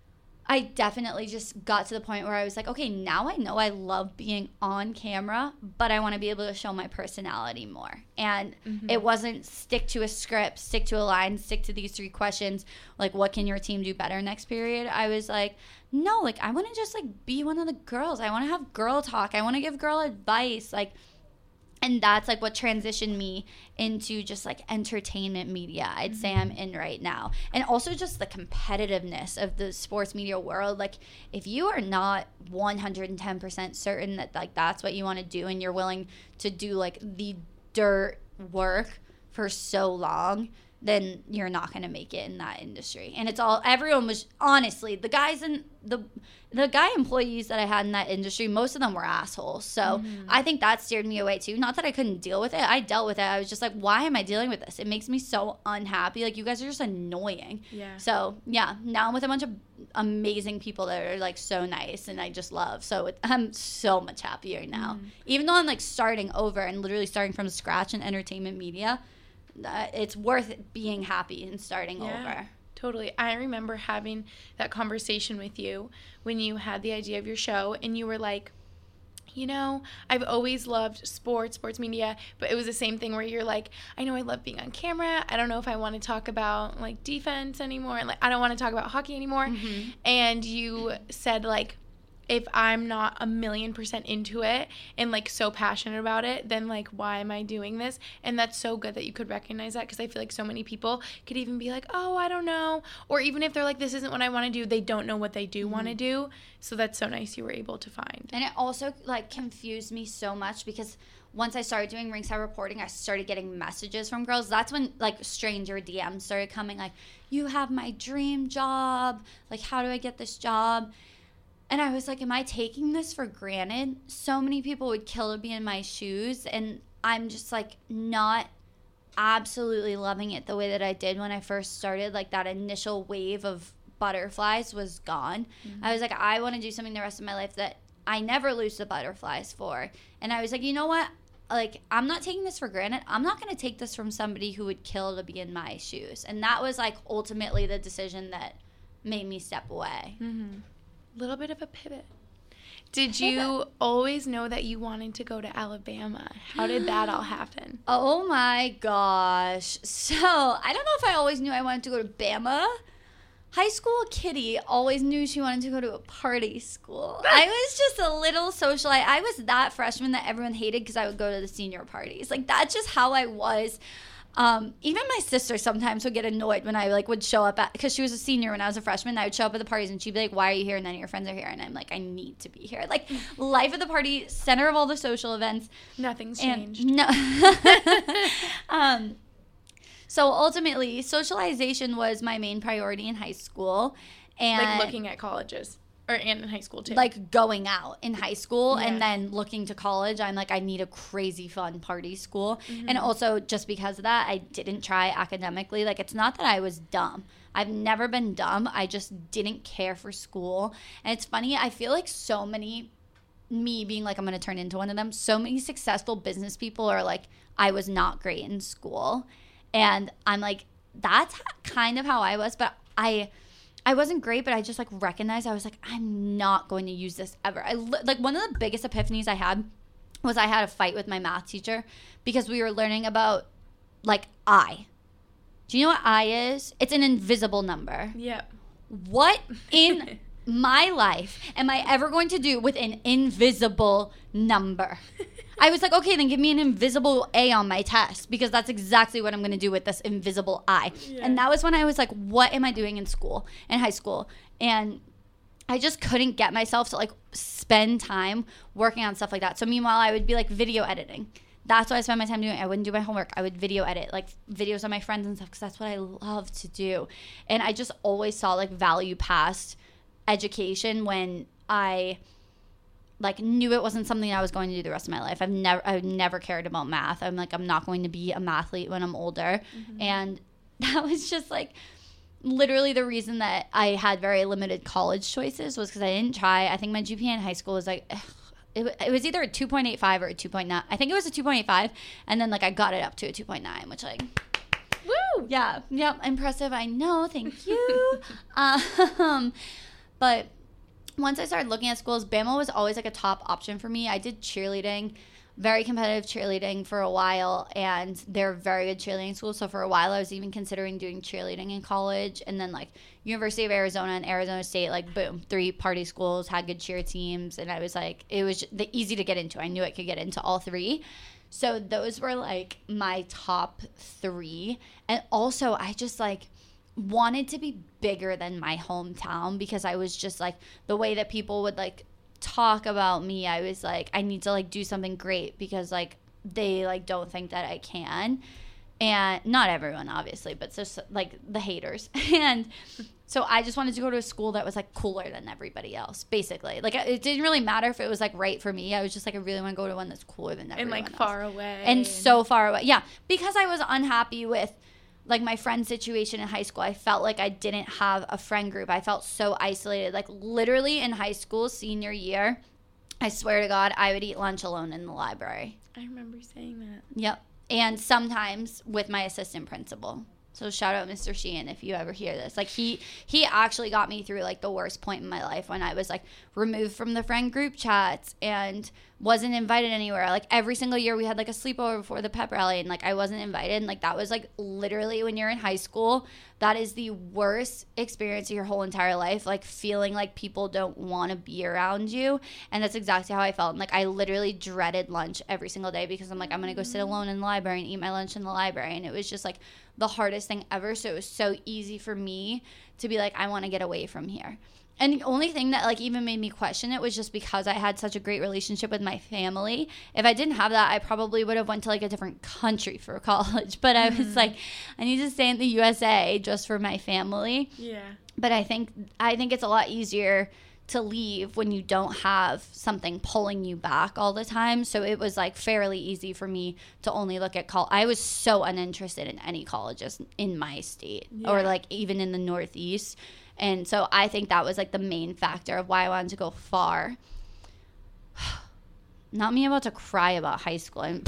I definitely just got to the point where I was like, okay, now I know I love being on camera, but I want to be able to show my personality more. And mm-hmm. it wasn't stick to a script, stick to a line, stick to these three questions, like, what can your team do better next period? I was like, no, like, I want to just, like, be one of the girls. I want to have girl talk. I want to give girl advice. Like, and that's, like, what transitioned me into just, like, entertainment media, I'd mm-hmm. say I'm in right now. And also just the competitiveness of the sports media world. Like, if you are not one hundred ten percent certain that, like, that's what you want to do, and you're willing to do, like, the dirt work for so long, then you're not going to make it in that industry. And it's all, everyone was, honestly, the guys in, the the guy employees that I had in that industry, most of them were assholes. So mm-hmm. I think that steered me away too. Not that I couldn't deal with it. I dealt with it. I was just like, why am I dealing with this? It makes me so unhappy. Like, you guys are just annoying. Yeah. So yeah, now I'm with a bunch of amazing people that are, like, so nice and I just love. So it, I'm so much happier now. Mm-hmm. Even though I'm, like, starting over and literally starting from scratch in entertainment media, uh, it's worth it being happy and starting yeah. over. Totally. I remember having that conversation with you when you had the idea of your show, and you were like, you know, I've always loved sports, sports media, but it was the same thing where you're like, I know I love being on camera. I don't know if I want to talk about like defense anymore. Like, I don't want to talk about hockey anymore. Mm-hmm. And you said like, if I'm not a million percent into it and like so passionate about it, then like, why am I doing this? And that's so good that you could recognize that, because I feel like so many people could even be like, oh, I don't know. Or even if they're like, this isn't what I want to do, they don't know what they do mm-hmm. want to do. So that's so nice you were able to find. And it also like confused me so much, because once I started doing ringside reporting, I started getting messages from girls. That's when like stranger D Ms started coming, like, you have my dream job. Like, how do I get this job? And I was like, am I taking this for granted? So many people would kill to be in my shoes, and I'm just like not absolutely loving it the way that I did when I first started. Like, that initial wave of butterflies was gone. Mm-hmm. I was like, I want to do something the rest of my life that I never lose the butterflies for. And I was like, you know what? Like, I'm not taking this for granted. I'm not going to take this from somebody who would kill to be in my shoes. And that was like ultimately the decision that made me step away. Mm-hmm. Little bit of a pivot. Did you always know that you wanted to go to Alabama? How did that all happen? Oh my gosh. So I don't know if I always knew I wanted to go to Bama. High school Kitty always knew she wanted to go to a party school. I was just a little socialite. I was that freshman that everyone hated because I would go to the senior parties. Like, that's just how I was. Um, even my sister sometimes would get annoyed when I like would show up at, because she was a senior when I was a freshman. I would show up at the parties and she'd be like, why are you here? And none of your friends are here. And I'm like, I need to be here. Like, life of the party, center of all the social events. Nothing's and changed. No. um, so ultimately, socialization was my main priority in high school. And like looking at colleges. Or and in high school, too. Like going out in high school, yeah. And then looking to college, I'm like, I need a crazy fun party school. Mm-hmm. And also, just because of that, I didn't try academically. Like, it's not that I was dumb. I've never been dumb. I just didn't care for school. And it's funny, I feel like so many, me being like, I'm going to turn into one of them, so many successful business people are like, I was not great in school. And I'm like, that's kind of how I was, but I... I wasn't great, but I just, like, recognized, I was like, I'm not going to use this ever. I Like, one of the biggest epiphanies I had was I had a fight with my math teacher because we were learning about, like, I. Do you know what I is? It's an invisible number. Yep. What in my life am I ever going to do with an invisible number? I was like, okay, then give me an invisible A on my test, because that's exactly what I'm going to do with this invisible I. Yeah. And that was when I was like, what am I doing in school, in high school? And I just couldn't get myself to like spend time working on stuff like that. So meanwhile, I would be like video editing. That's what I spent my time doing. I wouldn't do my homework. I would video edit, like videos of my friends and stuff, because that's what I love to do. And I just always saw like value past education when I like knew it wasn't something I was going to do the rest of my life. I've never I've never cared about math. I'm like, I'm not going to be a mathlete when I'm older. Mm-hmm. And that was just like literally the reason that I had very limited college choices, was because I didn't try. I think my G P A in high school was like, ugh, it, it was either a two point eight five or a two point nine. I think it was a two point eight five. And then like I got it up to a two point nine, which like, woo! Yeah. Yep. Impressive. I know. Thank you. um, but once I started looking at schools, Bama was always like a top option for me. I did cheerleading, very competitive cheerleading for a while, and they're very good cheerleading schools. So for a while, I was even considering doing cheerleading in college. And then like University of Arizona and Arizona State, like boom, three party schools, had good cheer teams. And I was like, it was just the easy to get into. I knew I could get into all three. So those were like my top three. And also I just like wanted to be bigger than my hometown, because I was just like, the way that people would like talk about me, I was like, I need to like do something great, because like they like don't think that I can. And not everyone obviously, but just like the haters. And so I just wanted to go to a school that was like cooler than everybody else, basically. Like it didn't really matter if it was like right for me. I was just like, I really want to go to one that's cooler than everyone else. And like far away. And so far away. Yeah, because I was unhappy with like my friend situation in high school. I felt like I didn't have a friend group. I felt so isolated. Like literally in high school, senior year, I swear to God, I would eat lunch alone in the library. I remember saying that. Yep. And sometimes with my assistant principal. So shout out Mister Sheehan if you ever hear this. Like he he actually got me through like the worst point in my life when I was like removed from the friend group chats and wasn't invited anywhere. Like every single year we had like a sleepover before the pep rally and like I wasn't invited. And like that was like literally when you're in high school, that is the worst experience of your whole entire life. Like feeling like people don't want to be around you. And that's exactly how I felt. And like I literally dreaded lunch every single day because I'm like, I'm going to go sit alone in the library and eat my lunch in the library. And it was just like the hardest thing ever. So it was so easy for me to be like, I want to get away from here. And the only thing that like even made me question it was just because I had such a great relationship with my family. If I didn't have that, I probably would have went to like a different country for college. But I was mm-hmm. like, I need to stay in the U S A just for my family. Yeah. But I think I think it's a lot easier to leave when you don't have something pulling you back all the time. So it was like fairly easy for me to only look at college. I was so uninterested in any colleges in my state yeah. or like even in the Northeast. And so I think that was like the main factor of why I wanted to go far. Not me about to cry about high school. I'm,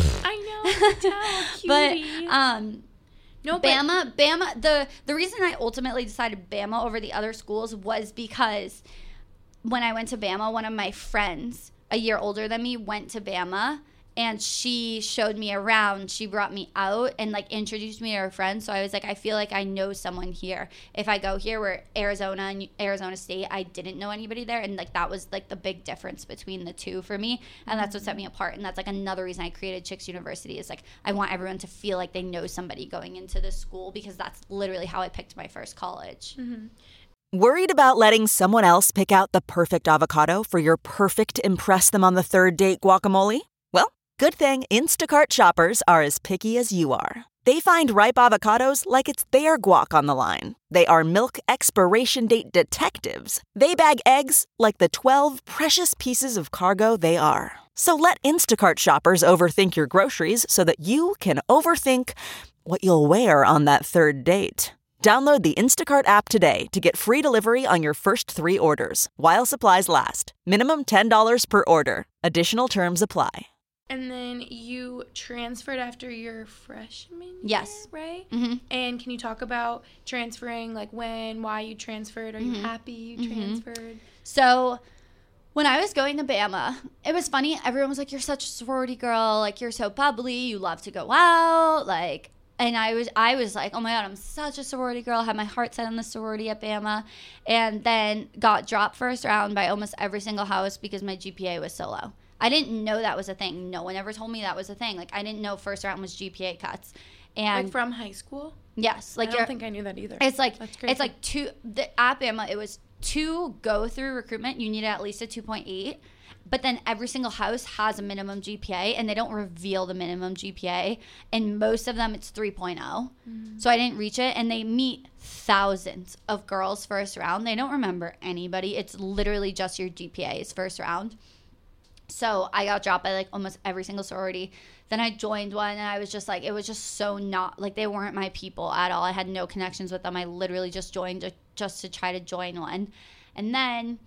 I know. Tell, but um, no, but Bama, Bama. The the reason I ultimately decided Bama over the other schools was because when I went to Bama, one of my friends, a year older than me, went to Bama. And she showed me around. She brought me out and, like, introduced me to her friends. So I was like, I feel like I know someone here. If I go here, where Arizona and Arizona State, I didn't know anybody there. And, like, that was, like, the big difference between the two for me. And that's what set me apart. And that's, like, another reason I created Chicks University is, like, I want everyone to feel like they know somebody going into this school because that's literally how I picked my first college. Mm-hmm. Worried about letting someone else pick out the perfect avocado for your perfect impress-them-on-the-third-date guacamole? Well, good thing Instacart shoppers are as picky as you are. They find ripe avocados like it's their guac on the line. They are milk expiration date detectives. They bag eggs like the twelve precious pieces of cargo they are. So let Instacart shoppers overthink your groceries so that you can overthink what you'll wear on that third date. Download the Instacart app today to get free delivery on your first three orders, while supplies last. Minimum ten dollars per order. Additional terms apply. And then you transferred after your freshman year, yes. right? Mm-hmm. And can you talk about transferring, like when, why you transferred? Are mm-hmm. you happy you mm-hmm. transferred? So when I was going to Bama, it was funny. Everyone was like, you're such a sorority girl. Like, you're so bubbly. You love to go out. Like, and I was I was like, oh, my God, I'm such a sorority girl. Had my heart set on the sorority at Bama. And then got dropped first round by almost every single house because my G P A was so low. I didn't know that was a thing. No one ever told me that was a thing. Like, I didn't know first round was G P A cuts. And like from high school? Yes. Like I don't think I knew that either. It's like That's crazy. It's like two the, at Bama. It was to go through recruitment. You needed at least a two point eight. But then every single house has a minimum G P A, and they don't reveal the minimum G P A. And most of them, it's three point oh. Mm-hmm. So I didn't reach it. And they meet thousands of girls first round. They don't remember anybody. It's literally just your G P A's first round. So I got dropped by like almost every single sorority. Then I joined one and I was just like, it was just so not, like they weren't my people at all. I had no connections with them. I literally just joined to, just to try to join one. And then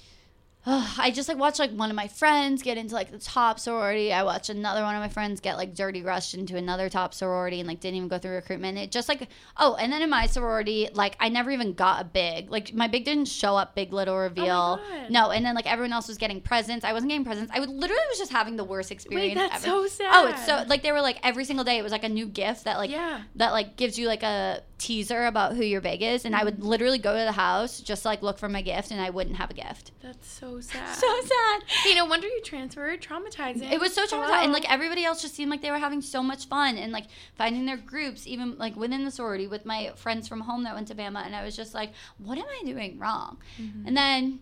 oh, I just like watched like one of my friends get into like the top sorority. I watched another one of my friends get like dirty rushed into another top sorority and like didn't even go through recruitment. It just like, oh, and then in my sorority, like I never even got a big, like my big didn't show up, big little reveal. Oh my God. No, and then like everyone else was getting presents. I wasn't getting presents. I would literally was just having the worst experience Wait, that's ever. so sad. Oh, it's so like they were like every single day it was like a new gift that like yeah. that like gives you like a teaser about who your big is, and I would literally go to the house just to, like look for my gift, and I wouldn't have a gift. That's so sad. So sad. Hey, no wonder you transferred. Traumatizing. It was so traumatizing. Hello. And like everybody else just seemed like they were having so much fun and like finding their groups, even like within the sorority with my friends from home that went to Bama. And I was just like, what am I doing wrong? Mm-hmm. And then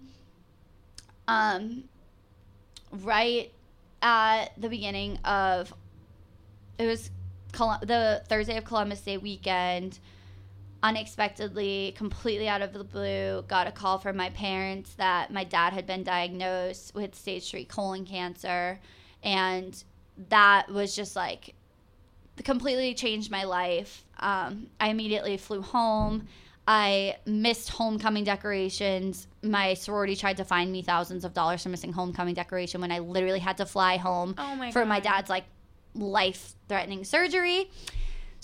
um, right at the beginning of, it was Col- the Thursday of Columbus Day weekend, unexpectedly, completely out of the blue, got a call from my parents that my dad had been diagnosed with stage three colon cancer. And that was just like completely changed my life. Um, I immediately flew home. I missed homecoming decorations. My sorority tried to fine me thousands of dollars for missing homecoming decoration when I literally had to fly home oh my for God. my dad's like life-threatening surgery.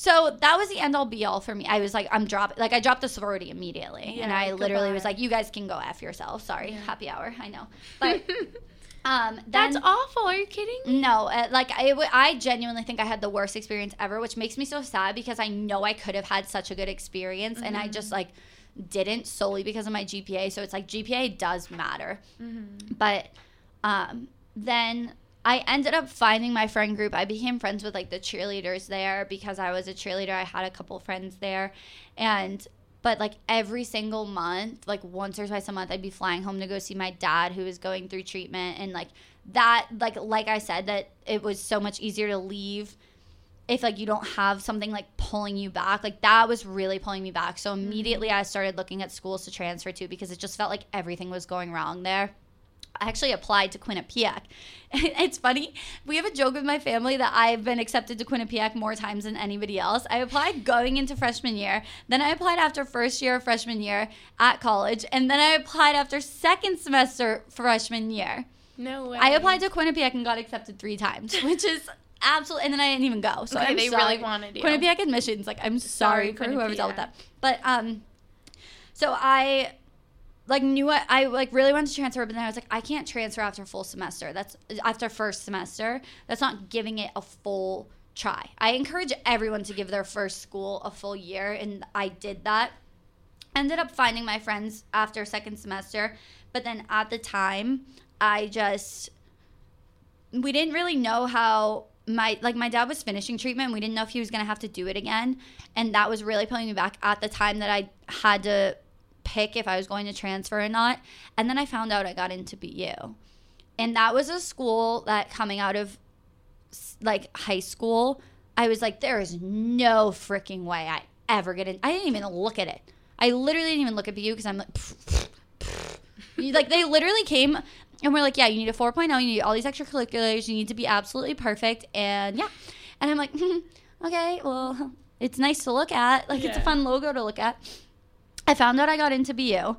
So that was the end all be all for me. I was like, I'm dropping, like I dropped the sorority immediately. Yeah, and I literally goodbye. was like, you guys can go F yourself. Sorry, Yeah. happy hour, I know. But um, then, That's awful. Are you kidding? no, uh, like I, w- I genuinely think I had the worst experience ever, which makes me so sad because I know I could have had such a good experience. Mm-hmm. And I just like didn't solely because of my G P A. So it's like G P A does matter. Mm-hmm. But um, then I ended up finding my friend group. I became friends with like the cheerleaders there because I was a cheerleader. I had a couple friends there. And but like every single month, like once or twice a month, I'd be flying home to go see my dad who was going through treatment. And like that, like like I said, that it was so much easier to leave if like you don't have something like pulling you back. Like that was really pulling me back. So immediately I started looking at schools to transfer to because it just felt like everything was going wrong there. I actually applied to Quinnipiac. It's funny. We have a joke with my family that I've been accepted to Quinnipiac more times than anybody else. I applied going into freshman year. Then I applied after first year of freshman year at college. And then I applied after second semester freshman year. No way. I applied to Quinnipiac and got accepted three times, which is absolutely, and then I didn't even go. So Okay, I'm they sorry. really wanted you. Quinnipiac admissions, like I'm sorry, Sorry, for whoever dealt with Quinnipiac. that. But um, so I like knew I, I like really wanted to transfer, but then I was like, I can't transfer after full semester. That's after first semester. That's not giving it a full try. I encourage everyone to give their first school a full year, and I did that. Ended up finding my friends after second semester, but then at the time, I just we didn't really know how my like my dad was finishing treatment and we didn't know if he was going to have to do it again, and that was really pulling me back at the time that I had to pick if I was going to transfer or not. And then I found out I got into B U, and that was a school that coming out of like high school, I was like, there is no freaking way I ever get in. I didn't even look at it. I literally didn't even look at B U because I'm like pff, pff, pff. Like they literally came and we're like, yeah, you need a four point oh, you need all these extracurriculars, you need to be absolutely perfect. And yeah. And I'm like, hmm, okay, well, it's nice to look at. Like, yeah. It's a fun logo to look at. I found out I got into B U,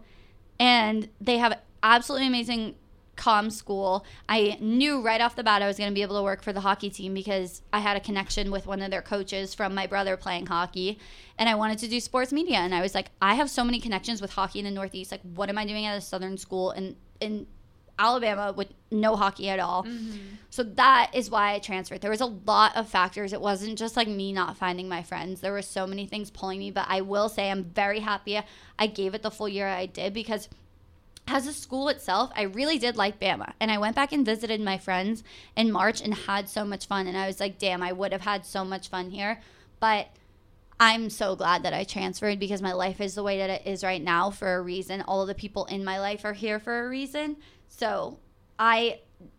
and they have absolutely amazing comm school. I knew right off the bat I was going to be able to work for the hockey team because I had a connection with one of their coaches from my brother playing hockey, and I wanted to do sports media. And I was like, I have so many connections with hockey in the Northeast. Like, what am I doing at a Southern school in, in Alabama with no hockey at all? Mm-hmm. So that is why I transferred. There was a lot of factors. It wasn't just like me not finding my friends. There were so many things pulling me, but I will say I'm very happy I gave it the full year I did because as a school itself, I really did like Bama. And I went back and visited my friends in March and had so much fun. And I was like, damn, I would have had so much fun here. But I'm so glad that I transferred because my life is the way that it is right now for a reason. All of the people in my life are here for a reason. So I,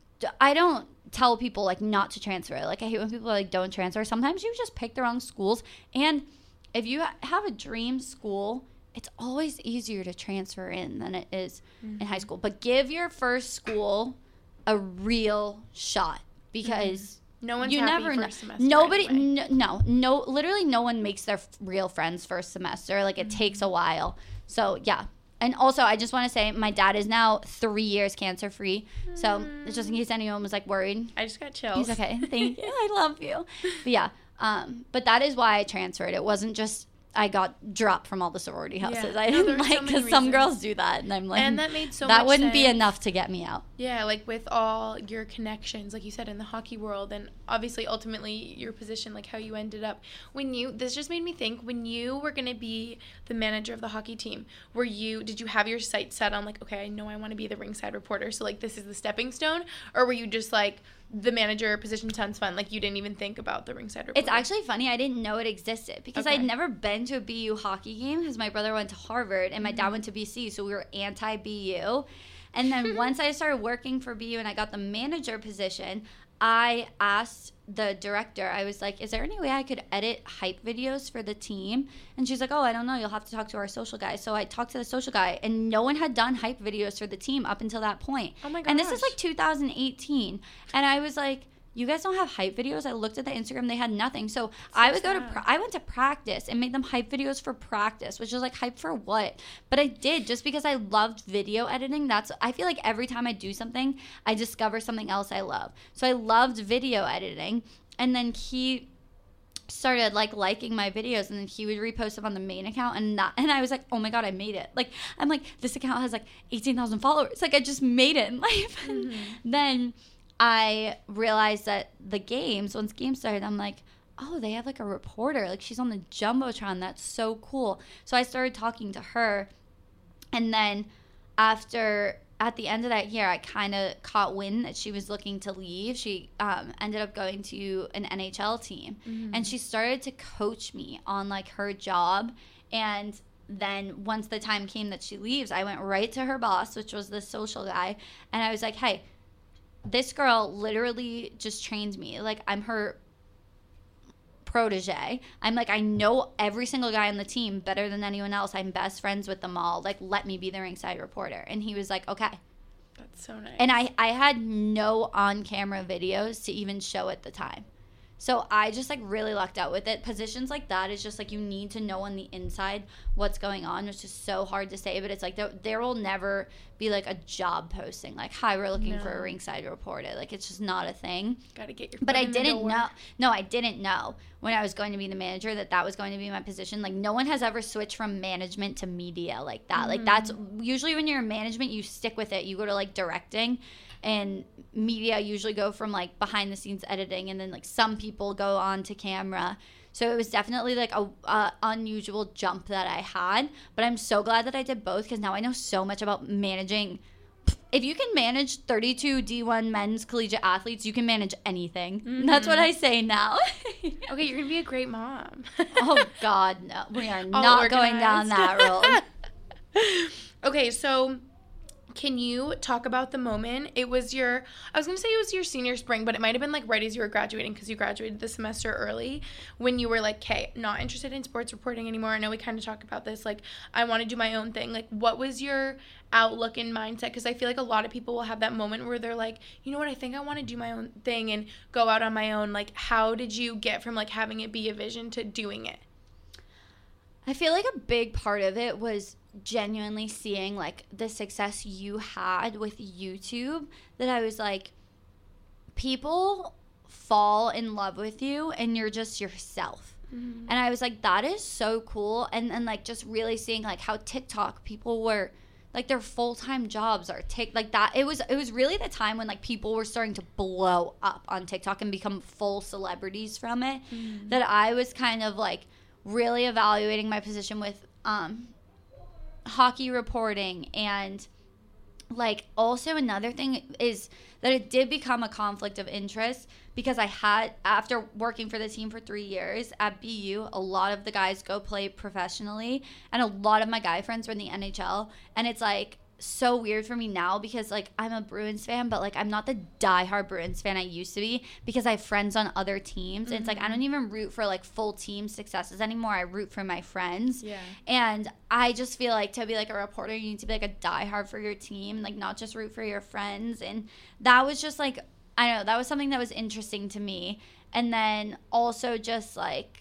I don't tell people like not to transfer. Like I hate when people are like don't transfer. Sometimes you just pick the wrong schools. And if you have a dream school, it's always easier to transfer in than it is mm-hmm. in high school. But give your first school a real shot because mm-hmm. no one's you happy never first know. semester. Nobody, anyway. no, no, no, literally no one makes their f- real friends first semester. Like it mm-hmm. takes a while. So yeah. And also, I just want to say my dad is now three years cancer free. Mm. So just in case anyone was like worried. I just got chills. He's okay. Thank you. I love you. But yeah. Um, but that is why I transferred. It wasn't just I got dropped from all the sorority houses. Yeah. I No, didn't like because so some girls do that, and I'm like, and that made so that much wouldn't sense. be enough to get me out. Yeah, like with all your connections, like you said, in the hockey world, and obviously ultimately your position, like how you ended up. When you, this just made me think, when you were going to be the manager of the hockey team, were you, did you have your sights set on like, okay, I know I want to be the ringside reporter, so like this is the stepping stone? Or were you just like, the manager position sounds fun, like you didn't even think about the ringside reporter? It's actually funny. I didn't know it existed because okay. I'd never been to a B U hockey game because my brother went to Harvard and my mm-hmm. dad went to B C, so we were anti-B U. And then once I started working for B U and I got the manager position, I asked the director, I was like, is there any way I could edit hype videos for the team? And she's like, oh, I don't know. You'll have to talk to our social guy. So I talked to the social guy, and no one had done hype videos for the team up until that point. Oh, my gosh. And this is like two thousand eighteen. And I was like, you guys don't have hype videos? I looked at the Instagram. They had nothing. So, so I would sad. go to, pra- I went to practice and made them hype videos for practice, which is like hype for what? But I did just because I loved video editing. That's, I feel like every time I do something, I discover something else I love. So I loved video editing. And then he started like liking my videos, and then he would repost them on the main account, and not, and I was like, oh my god, I made it. Like, I'm like, this account has like eighteen thousand followers. Like, I just made it in life. Mm-hmm. And then I realized that the games, once games started, I'm like, oh, they have like a reporter. Like, she's on the Jumbotron. That's so cool. So I started talking to her, and then after, at the end of that year, I kind of caught wind that she was looking to leave. She um, ended up going to an N H L team, mm-hmm. and she started to coach me on like her job. And then once the time came that she leaves, I went right to her boss, which was the social guy, and I was like, hey, this girl literally just trained me. Like, I'm her protege. I'm like, I know every single guy on the team better than anyone else. I'm best friends with them all. Like, let me be the ringside reporter. And he was like, okay. That's so nice. And I, I had no on-camera videos to even show at the time. So I just, like, really lucked out with it. Positions like that is just, like, you need to know on the inside what's going on, which is so hard to say. But it's, like, there, there will never be, like, a job posting. Like, hi, we're looking no. for a ringside reporter. Like, it's just not a thing. Got to get your But I didn't door. know. No, I didn't know when I was going to be the manager that that was going to be my position. Like, no one has ever switched from management to media like that. Mm-hmm. Like, that's usually when you're in management, you stick with it. You go to, like, directing. And media usually go from, like, behind-the-scenes editing, and then, like, some people go on to camera. So it was definitely, like, a, a unusual jump that I had. But I'm so glad that I did both, because now I know so much about managing. If you can manage thirty-two D one men's collegiate athletes, you can manage anything. Mm-hmm. That's what I say now. Okay, you're going to be a great mom. Oh, God, no. We are All not organized. Going down that road. Okay, so... Can you talk about the moment? It was your, I was going to say it was your senior spring, but it might have been like right as you were graduating, because you graduated the semester early, when you were like, okay, not interested in sports reporting anymore. I know we kind of talked about this. Like, I want to do my own thing. Like, what was your outlook and mindset? Because I feel like a lot of people will have that moment where they're like, you know what, I think I want to do my own thing and go out on my own. Like, how did you get from like having it be a vision to doing it? I feel like a big part of it was genuinely seeing like the success you had with YouTube, that I was like, people fall in love with you and you're just yourself. Mm-hmm. And I was like, that is so cool. And and like just really seeing like how TikTok people were like, their full-time jobs are tick like that. It was it was really the time when like people were starting to blow up on TikTok and become full celebrities from it, mm-hmm. that I was kind of like really evaluating my position with um hockey reporting. And like also another thing is that it did become a conflict of interest, because I had, after working for the team for three years at B U, a lot of the guys go play professionally, and a lot of my guy friends were in the N H L. And it's like so weird for me now, because like I'm a Bruins fan, but like I'm not the diehard Bruins fan I used to be, because I have friends on other teams. Mm-hmm. And it's like I don't even root for like full team successes anymore. I root for my friends. Yeah. And I just feel like to be like a reporter, you need to be like a diehard for your team, like not just root for your friends. And that was just like, I don't know, that was something that was interesting to me. And then also just like,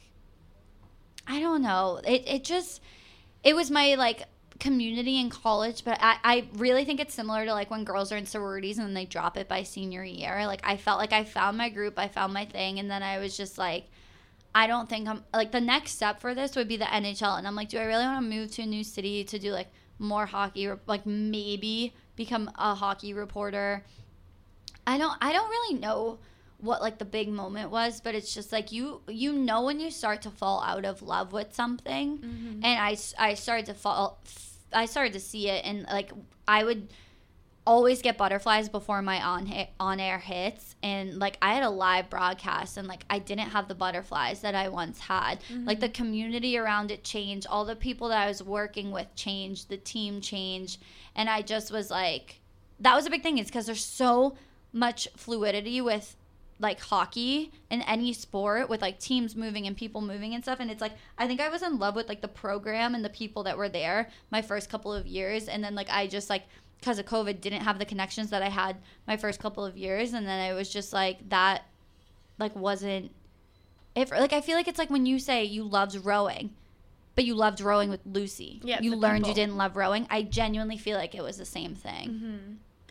I don't know, it it just, it was my like community in college, but I, I really think it's similar to like when girls are in sororities and then they drop it by senior year. Like I felt like I found my group, I found my thing, and then I was just like, I don't think I'm like, the next step for this would be the N H L. And I'm like, do I really want to move to a new city to do like more hockey, or like maybe become a hockey reporter? I don't I don't really know what like the big moment was, but it's just like you you know when you start to fall out of love with something. Mm-hmm. And I, I started to fall I started to see it, and like I would always get butterflies before my on on air hits, and like I had a live broadcast, and like I didn't have the butterflies that I once had. Mm-hmm. Like the community around it changed, all the people that I was working with changed, the team changed, and I just was like, that was a big thing. It's because there's so much fluidity with like hockey and any sport, with like teams moving and people moving and stuff. And it's like, I think I was in love with like the program and the people that were there my first couple of years. And then like I just like, because of COVID, didn't have the connections that I had my first couple of years. And then it was just like that like wasn't if like I feel like it's like when you say you loved rowing, but you loved rowing with Lucy. Yeah, you learned people. You didn't love rowing. I genuinely feel like it was the same thing. Mm-hmm.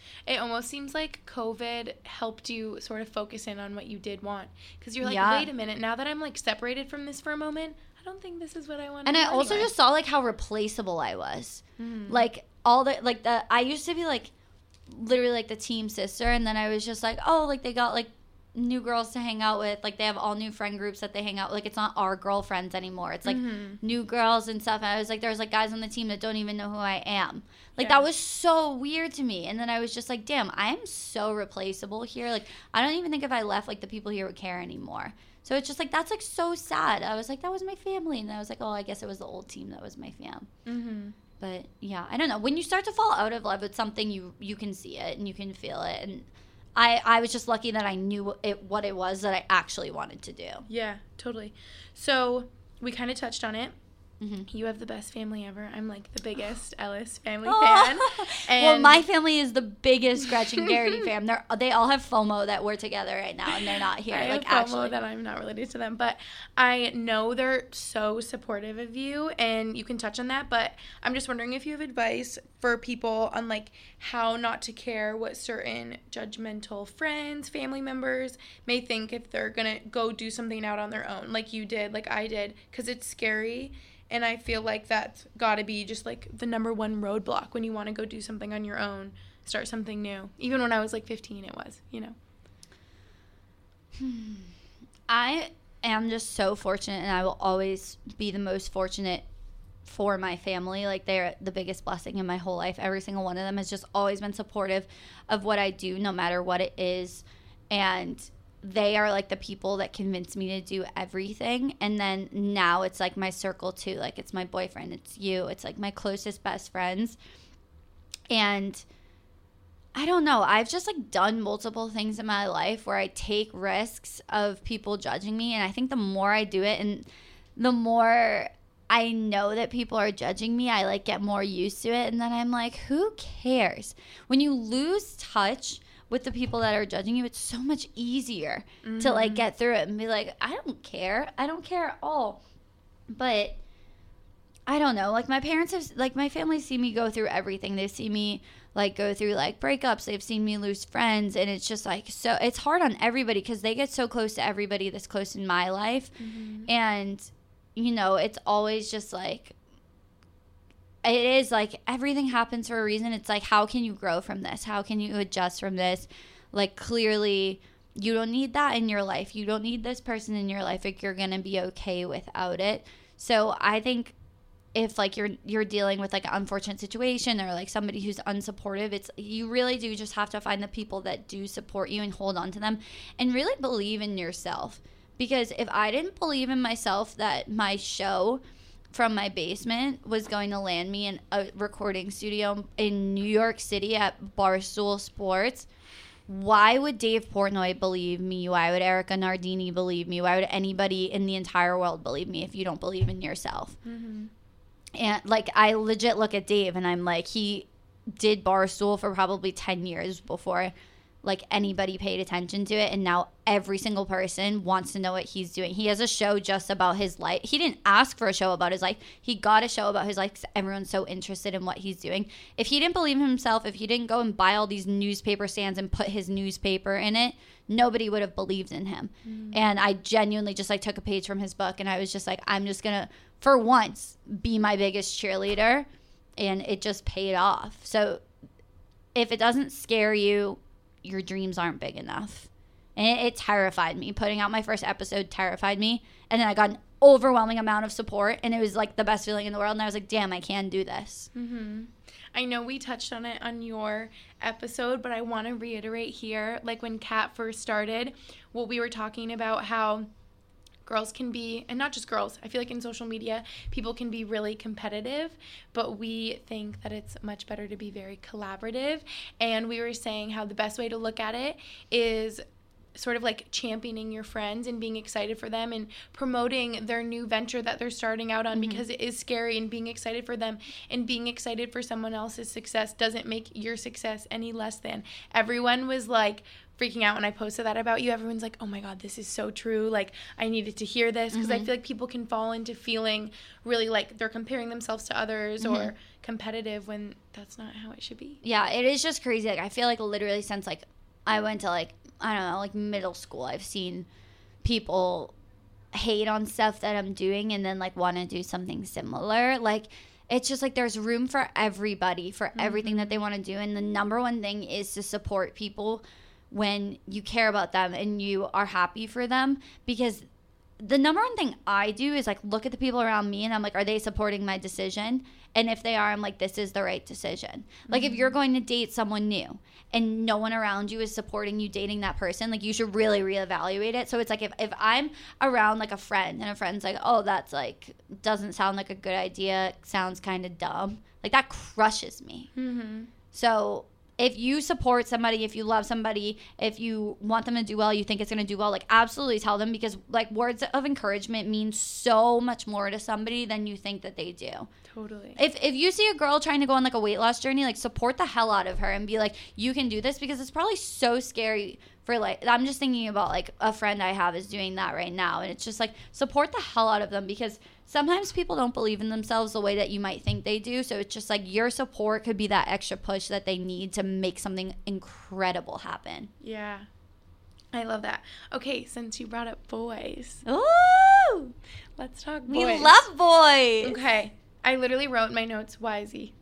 It almost seems like COVID helped you sort of focus in on what you did want. Because you're like, Yeah. wait a minute, now that I'm, like, separated from this for a moment, I don't think this is what I want And to I do also anyway. just saw, like, how replaceable I was. Mm-hmm. Like, all the, like, the, I used to be, like, literally, like, the team sister, and then I was just like, oh, like, they got, like, new girls to hang out with. Like, they have all new friend groups that they hang out with. Like, it's not our girlfriends anymore. It's, like, Mm-hmm. new girls and stuff. And I was like, there's, like, guys on the team that don't even know who I am. Like, Yeah. that was so weird to me. And then I was just like, damn, I am so replaceable here. Like, I don't even think if I left, like, the people here would care anymore. So it's just, like, that's, like, so sad. I was like, that was my family. And I was like, oh, I guess it was the old team that was my fam. Mm-hmm. But, yeah, I don't know. When you start to fall out of love with something, you, you can see it and you can feel it. And I, I was just lucky that I knew it what it was that I actually wanted to do. Yeah, totally. So we kind of touched on it. Mm-hmm. You have the best family ever. I'm like the biggest Ellis family Oh. fan. Well, And my family is the biggest Gretchen Garrity fam. They're, they all have FOMO that we're together right now, and they're not here. I like have FOMO actually, that I'm not related to them, but I know they're so supportive of you, and you can touch on that. But I'm just wondering if you have advice for people on like how not to care what certain judgmental friends, family members may think if they're gonna go do something out on their own, like you did, like I did, because it's scary. And I feel like that's got to be just, like, the number one roadblock when you want to go do something on your own, start something new. Even when I was, like, fifteen, it was, you know. I am just so fortunate, and I will always be the most fortunate for my family. Like, they're the biggest blessing in my whole life. Every single one of them has just always been supportive of what I do, no matter what it is. And they are like the people that convince me to do everything. And then now it's like my circle too. Like, it's my boyfriend, it's you, it's like my closest best friends. And I don't know, I've just like done multiple things in my life where I take risks of people judging me. And I think the more I do it and the more I know that people are judging me, I like get more used to it. And then I'm like, who cares? When you lose touch with the people that are judging you, it's so much easier mm-hmm. to like get through it and be like, I don't care. I don't care at all. But I don't know. Like, my parents have, like, my family see me go through everything. They see me like go through like breakups. They've seen me lose friends. And it's just like, so it's hard on everybody because they get so close to everybody that's close in my life. Mm-hmm. And, you know, it's always just like, it is like everything happens for a reason. It's like, how can you grow from this? How can you adjust from this? Like, clearly you don't need that in your life. You don't need this person in your life. Like, you're going to be okay without it. So I think if like you're you're dealing with like an unfortunate situation or like somebody who's unsupportive, it's you really do just have to find the people that do support you and hold on to them and really believe in yourself. Because if I didn't believe in myself that my show from my basement was going to land me in a recording studio in New York City at Barstool Sports, why would Dave Portnoy believe me? Why would Erica Nardini believe me? Why would anybody in the entire world believe me if you don't believe in yourself? Mm-hmm. And like, I legit look at Dave and I'm like, he did Barstool for probably ten years before like anybody paid attention to it, and now every single person wants to know what he's doing. He has a show just about his life. He didn't ask for a show about his life. He got a show about his life because everyone's so interested in what he's doing. If he didn't believe in himself, if he didn't go and buy all these newspaper stands and put his newspaper in it, nobody would have believed in him. Mm. And I genuinely just like took a page from his book, and I was just like, I'm just gonna, for once, be my biggest cheerleader, and it just paid off. So if it doesn't scare you, your dreams aren't big enough. And it, it terrified me. Putting out my first episode terrified me. And then I got an overwhelming amount of support, and it was like the best feeling in the world. And I was like, damn, I can do this. Mm-hmm. I know we touched on it on your episode, but I want to reiterate here, like when Kat first started, what we were talking about, how girls can be, and not just girls, I feel like in social media, people can be really competitive, but we think that it's much better to be very collaborative. And we were saying how the best way to look at it is sort of like championing your friends and being excited for them and promoting their new venture that they're starting out on, mm-hmm. because it is scary, and being excited for them and being excited for someone else's success doesn't make your success any less than. Everyone was like freaking out when I posted that about you. Everyone's like, oh my God, this is so true. Like, I needed to hear this, because mm-hmm. I feel like people can fall into feeling really like they're comparing themselves to others mm-hmm. or competitive when that's not how it should be. Yeah, it is just crazy. Like, I feel like literally since like I went to like, I don't know, like middle school, I've seen people hate on stuff that I'm doing and then like want to do something similar. Like, it's just like there's room for everybody, for mm-hmm. everything that they want to do. And the number one thing is to support people when you care about them and you are happy for them, because the number one thing I do is like look at the people around me and I'm like, are they supporting my decision? And if they are, I'm like, this is the right decision. Mm-hmm. Like, if you're going to date someone new and no one around you is supporting you dating that person, like, you should really reevaluate it. So it's like if, if I'm around like a friend and a friend's like, oh, that's like doesn't sound like a good idea, sounds kind of dumb, like that crushes me. Mm-hmm. So if you support somebody, if you love somebody, if you want them to do well, you think it's going to do well, like, absolutely tell them, because like words of encouragement mean so much more to somebody than you think that they do. Totally. If if you see a girl trying to go on like a weight loss journey, like, support the hell out of her and be like, you can do this, because it's probably so scary for like, I'm just thinking about like a friend I have is doing that right now, and it's just like, support the hell out of them, because sometimes people don't believe in themselves the way that you might think they do. So it's just like your support could be that extra push that they need to make something incredible happen. Yeah. I love that. Okay, since you brought up boys. Ooh! Let's talk boys. We love boys. Okay. I literally wrote in my notes, Y Z.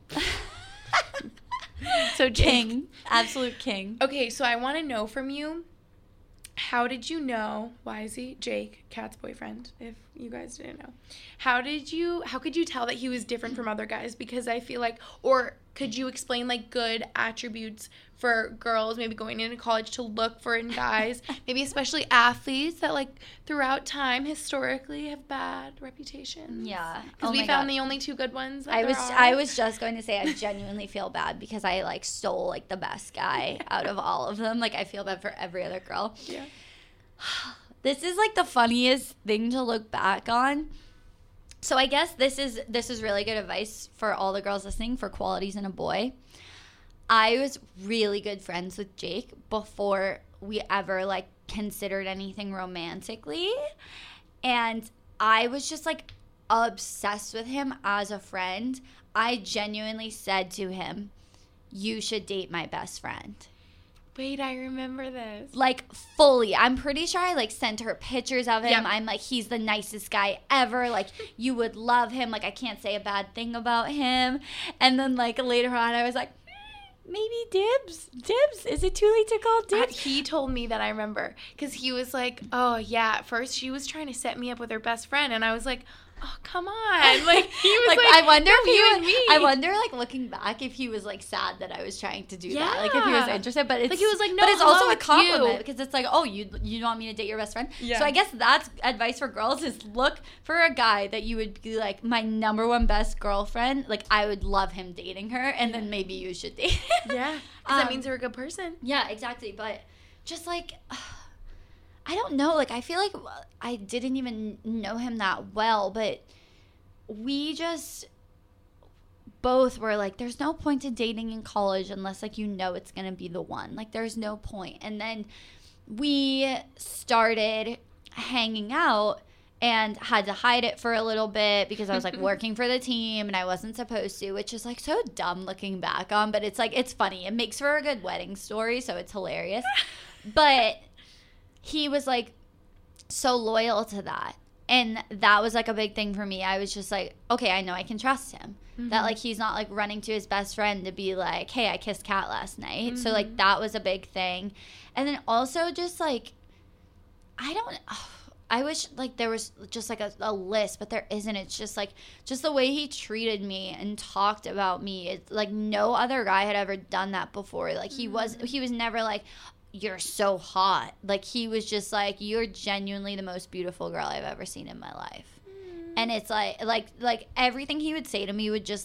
So Jake. King. Absolute king. Okay, so I want to know from you, how did you know Y Z, Jake, Kat's boyfriend, if you guys didn't know, how did you, how could you tell that he was different from other guys? Because I feel like, or could you explain like good attributes for girls maybe going into college to look for in guys, maybe especially athletes that like throughout time historically have bad reputations? Yeah, because oh we found God. the only two good ones that I there was are. I was just going to say I genuinely feel bad because I like stole like the best guy out of all of them. Like, I feel bad for every other girl. Yeah. This is like the funniest thing to look back on. So I guess this is this is really good advice for all the girls listening for qualities in a boy. I was really good friends with Jake before we ever like considered anything romantically, and I was just like obsessed with him as a friend. I genuinely said to him, you should date my best friend. Wait, I remember this. Like, fully. I'm pretty sure I, like, sent her pictures of him. Yep. I'm like, he's the nicest guy ever. Like, you would love him. Like, I can't say a bad thing about him. And then, like, later on, I was like, mm, maybe dibs. Dibs? Is it too late to call dibs? Uh, he told me that, I remember. Because he was like, oh, yeah, at first she was trying to set me up with her best friend. And I was like, oh, come on. Like, he was like, like, I wonder no, if he you was, and me. I wonder, like, looking back, if he was, like, sad that I was trying to do yeah. that. Like, if he was interested. But it's, like, he was like, no, but it's also a with compliment you. Because it's like, oh, you you want me to date your best friend? Yeah. So I guess that's advice for girls is look for a guy that you would be like, my number one best girlfriend. Like, I would love him dating her. And then maybe you should date him. Yeah. Because um, that means you're a good person. Yeah, exactly. But just, like... I don't know. Like, I feel like I didn't even know him that well, but... we just both were like, there's no point to dating in college unless, like, you know it's going to be the one. Like, there's no point. And then we started hanging out and had to hide it for a little bit because I was, like, working for the team and I wasn't supposed to, which is, like, so dumb looking back on. But it's, like, it's funny. It makes for a good wedding story, so it's hilarious. But he was, like, so loyal to that. And that was, like, a big thing for me. I was just like, okay, I know I can trust him. Mm-hmm. That, like, he's not, like, running to his best friend to be like, hey, I kissed Kat last night. Mm-hmm. So, like, that was a big thing. And then also just, like, I don't oh, I wish, like, there was just, like, a, a list, but there isn't. It's just, like, just the way he treated me and talked about me. It's, like, no other guy had ever done that before. Like, he mm-hmm. was he was never, like, you're so hot. Like, he was just like, you're genuinely the most beautiful girl I've ever seen in my life. Mm. And it's like, like, like everything he would say to me would just, like,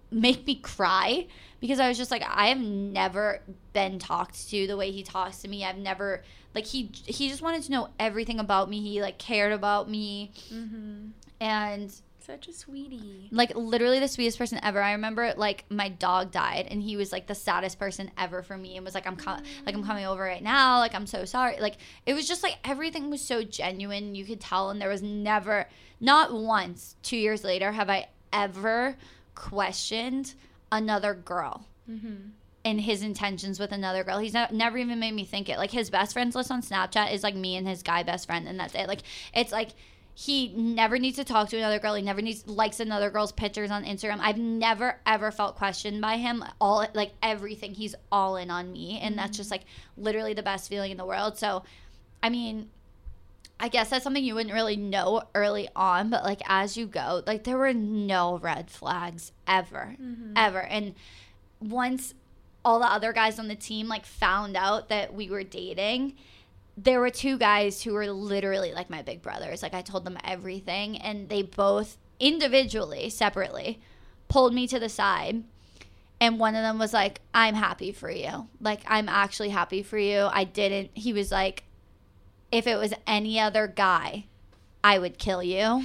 make me cry because I was just like, I have never been talked to the way he talks to me. I've never, like, he he just wanted to know everything about me. He, like, cared about me. Mm-hmm. And such a sweetie. Like, literally the sweetest person ever. I remember, like, my dog died, and he was, like, the saddest person ever for me, and was like, I'm com- like, I'm coming over right now. Like, I'm so sorry. Like, it was just, like, everything was so genuine. You could tell, and there was never, not once, two years later, have I ever questioned another girl mm-hmm. and his intentions with another girl. He's not, never even made me think it. Like, his best friends list on Snapchat is, like, me and his guy best friend, and that's it. Like, it's, like, he never needs to talk to another girl. He never needs likes another girl's pictures on Instagram. I've never, ever felt questioned by him. All, like, everything, he's all in on me, and mm-hmm. that's just, like, literally the best feeling in the world. So, I mean, I guess that's something you wouldn't really know early on, but, like, as you go, like, there were no red flags ever, mm-hmm. ever. And once all the other guys on the team, like, found out that we were dating, there were two guys who were literally, like, my big brothers. Like, I told them everything, and they both individually, separately, pulled me to the side. And one of them was like, I'm happy for you. Like, I'm actually happy for you. I didn't, he was like, if it was any other guy, I would kill you,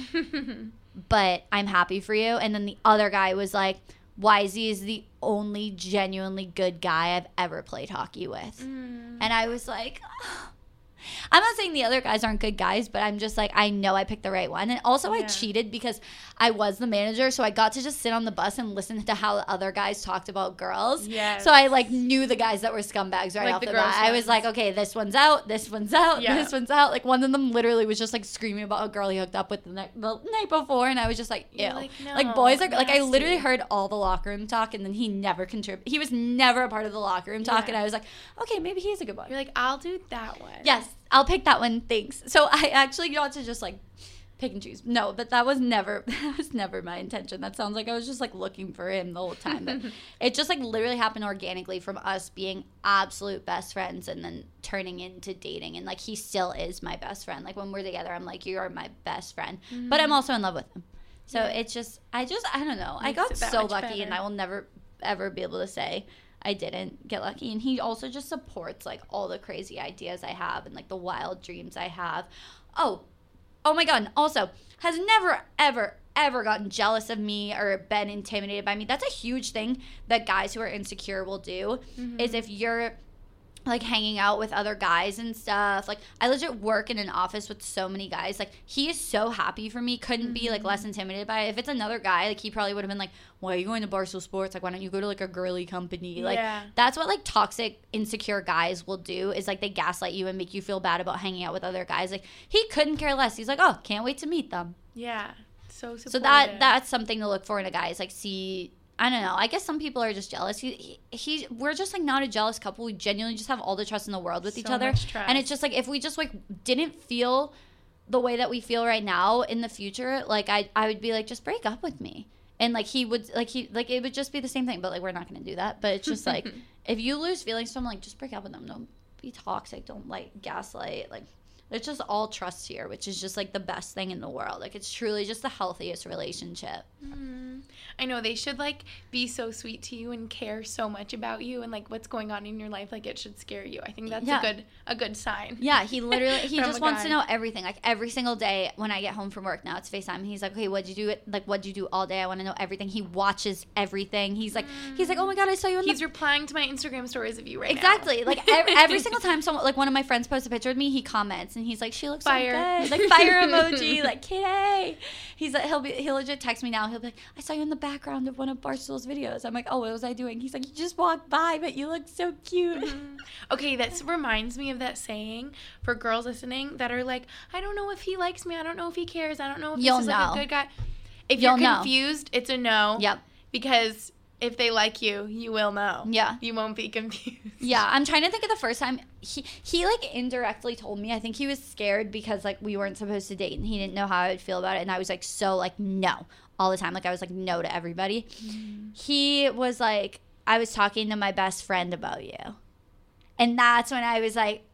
but I'm happy for you. And then the other guy was like, Y Z is the only genuinely good guy I've ever played hockey with. Mm. And I was like, oh. I'm not saying the other guys aren't good guys, but I'm just like, I know I picked the right one. And also yeah. I cheated because I was the manager, so I got to just sit on the bus and listen to how the other guys talked about girls. Yes. So I, like, knew the guys that were scumbags right like off the, the bat. I was like, okay, this one's out, this one's out, yeah. this one's out. Like, one of them literally was just, like, screaming about a girl he hooked up with the, ne- the night before, and I was just like, ew. Like, no, like, boys are, nasty. Like, I literally heard all the locker room talk, and then he never contributed. He was never a part of the locker room talk, yeah. and I was like, okay, maybe he's a good one. You're like, I'll do that one. Yes. I'll pick that one, thanks. So I actually got to just, like, pick and choose. No, but that was never, that was never my intention. That sounds like I was just, like, looking for him the whole time. But it just, like, literally happened organically from us being absolute best friends and then turning into dating. And, like, he still is my best friend. Like, when we're together, I'm like, you are my best friend. Mm-hmm. But I'm also in love with him. So yeah. it's just, I just, I don't know. Makes I got so lucky, better. And I will never, ever be able to say I didn't get lucky. And he also just supports, like, all the crazy ideas I have and, like, the wild dreams I have. Oh, oh my God. And also, has never, ever, ever gotten jealous of me or been intimidated by me. That's a huge thing that guys who are insecure will do, mm-hmm. is if you're, like, hanging out with other guys and stuff. Like, I legit work in an office with so many guys. Like, he is so happy for me. Couldn't mm-hmm. be, like, less intimidated by it. If it's another guy, like, he probably would have been like, why are you going to Barstool Sports? Like, why don't you go to, like, a girly company? Like, yeah. that's what, like, toxic, insecure guys will do, is, like, they gaslight you and make you feel bad about hanging out with other guys. Like, he couldn't care less. He's like, oh, can't wait to meet them. Yeah. So supportive. So that that's something to look for in a guy, is, like, see... I don't know. I guess some people are just jealous. He, he, he, we're just, like, not a jealous couple. We genuinely just have all the trust in the world with so each other. Much trust. And it's just, like, if we just, like, didn't feel the way that we feel right now in the future, like, I, I would be like, just break up with me. And, like, he would, like, he, like, it would just be the same thing. But, like, we're not going to do that. But it's just, like, if you lose feelings to someone, like, just break up with them. Don't be toxic. Don't, like, gaslight. Like, it's just all trust here, which is just, like, the best thing in the world. Like, it's truly just the healthiest relationship. Mm-hmm. I know, they should, like, be so sweet to you and care so much about you and, like, what's going on in your life. Like, it should scare you. I think that's yeah. a good a good sign. Yeah, he literally, he just wants guy. to know everything. Like, every single day when I get home from work now, it's FaceTime. He's like, okay, what'd you do? Like, what'd you do all day? I want to know everything. He watches everything. He's like, mm. he's like, oh my God, I saw you in He's the... replying to my Instagram stories of you right exactly. now. Like, every, every single time someone, like, one of my friends posts a picture of me, he comments and he's like, she looks fire. so good. Like, fire emoji. Like, kitty. He's like, he'll be, he'll legit text me now. He'll be like, I saw you in the background of one of Barstool's videos. I'm like, oh, what was I doing? He's like, you just walked by, but you look so cute. Mm-hmm. Okay, that reminds me of that saying for girls listening that are like, I don't know if he likes me. I don't know if he cares. I don't know if You'll this is know. like a good guy. If You'll you're confused, know. It's a no. Yep. Because if they like you, you will know. Yeah. You won't be confused. Yeah. I'm trying to think of the first time he, he like, indirectly told me. I think he was scared because, like, we weren't supposed to date and he didn't know how I would feel about it. And I was, like, so, like, no. All the time. Like, I was like, no to everybody. Mm. He was like, I was talking to my best friend about you. And that's when I was like,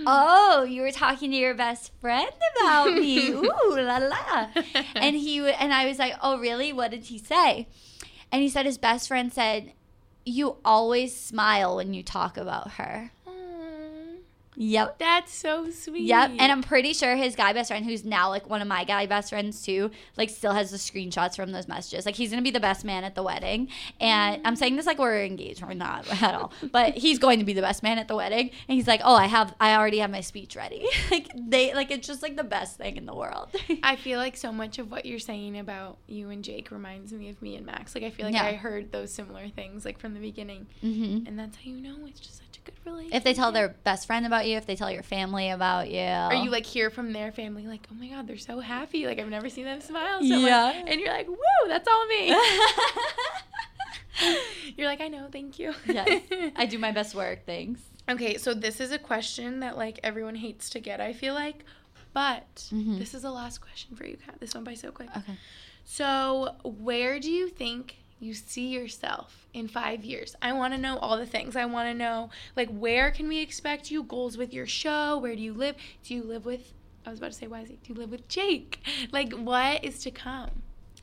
oh, you were talking to your best friend about me. Ooh, la la. And he and I was like, oh, really? What did he say? And he said his best friend said, you always smile when you talk about her. Yep. That's so sweet. Yep. And I'm pretty sure his guy best friend, who's now like one of my guy best friends too, like still has the screenshots from those messages. Like he's going to be the best man at the wedding. And I'm saying this like we're engaged. We're not at all. But he's going to be the best man at the wedding. And he's like, oh, I have, I already have my speech ready. like they, like it's just like the best thing in the world. I feel like so much of what you're saying about you and Jake reminds me of me and Max. Like I feel like Yeah. I heard those similar things like from the beginning. Mm-hmm. And that's how you know it's just such a good relationship. If they tell their best friend about you, if they tell your family about you. Or you like hear from their family like, oh my God, they're so happy. Like I've never seen them smile so Yeah. much. And you're like, woo, that's all me. You're like, I know, thank you. Yes. I do my best work. Thanks. Okay, so this is a question that like everyone hates to get, I feel like. But Mhm. this is the last question for you, Kat. This went by so quick. Okay. So where do you think you see yourself in five years? I want to know all the things. I want to know, like, where can we expect you? Goals with your show? Where do you live? Do you live with, I was about to say Wisey, do you live with Jake? Like, what is to come?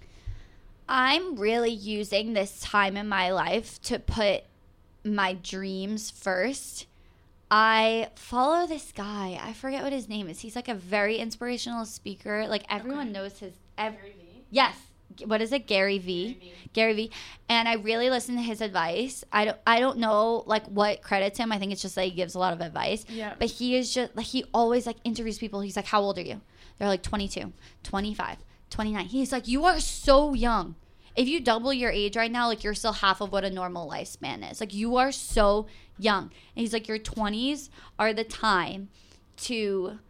I'm really using this time in my life to put my dreams first. I follow this guy. I forget what his name is. He's like a very inspirational speaker. Like everyone Okay. knows his. Every, yes. What is it? Gary Vee. Gary Vee. Gary Vee. And I really listen to his advice. I don't. I don't know like what credits him. I think it's just that he gives a lot of advice. Yeah. But he is just like he always like interviews people. He's like, "How old are you?" They're like twenty-two, twenty-five, twenty-nine. He's like, "You are so young. If you double your age right now, like you're still half of what a normal lifespan is. Like you are so young." And he's like, your twenties are the time to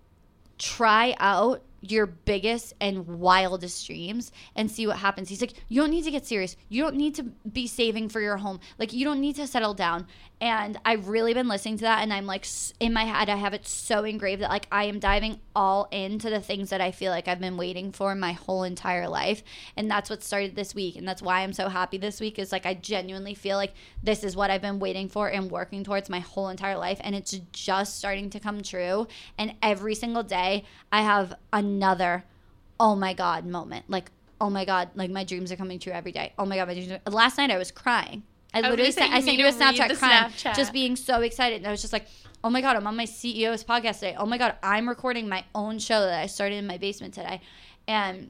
try out your biggest and wildest dreams and see what happens. He's like, you don't need to get serious. You don't need to be saving for your home. Like you don't need to settle down. And I've really been listening to that, and I'm like, in my head, I have it so engraved that like I am diving all into the things that I feel like I've been waiting for my whole entire life. And that's what started this week. And that's why I'm so happy this week is like I genuinely feel like this is what I've been waiting for and working towards my whole entire life. And it's just starting to come true. And every single day I have another, oh my God moment. Like, oh my God, like my dreams are coming true every day. Oh my God, my dreams are- last night I was crying. I was literally gonna say, sent, you I sent need you a to read Snapchat the crying, Snapchat. just being so excited. And I was just like, oh my God, I'm on my C E O's podcast today. Oh my God, I'm recording my own show that I started in my basement today. And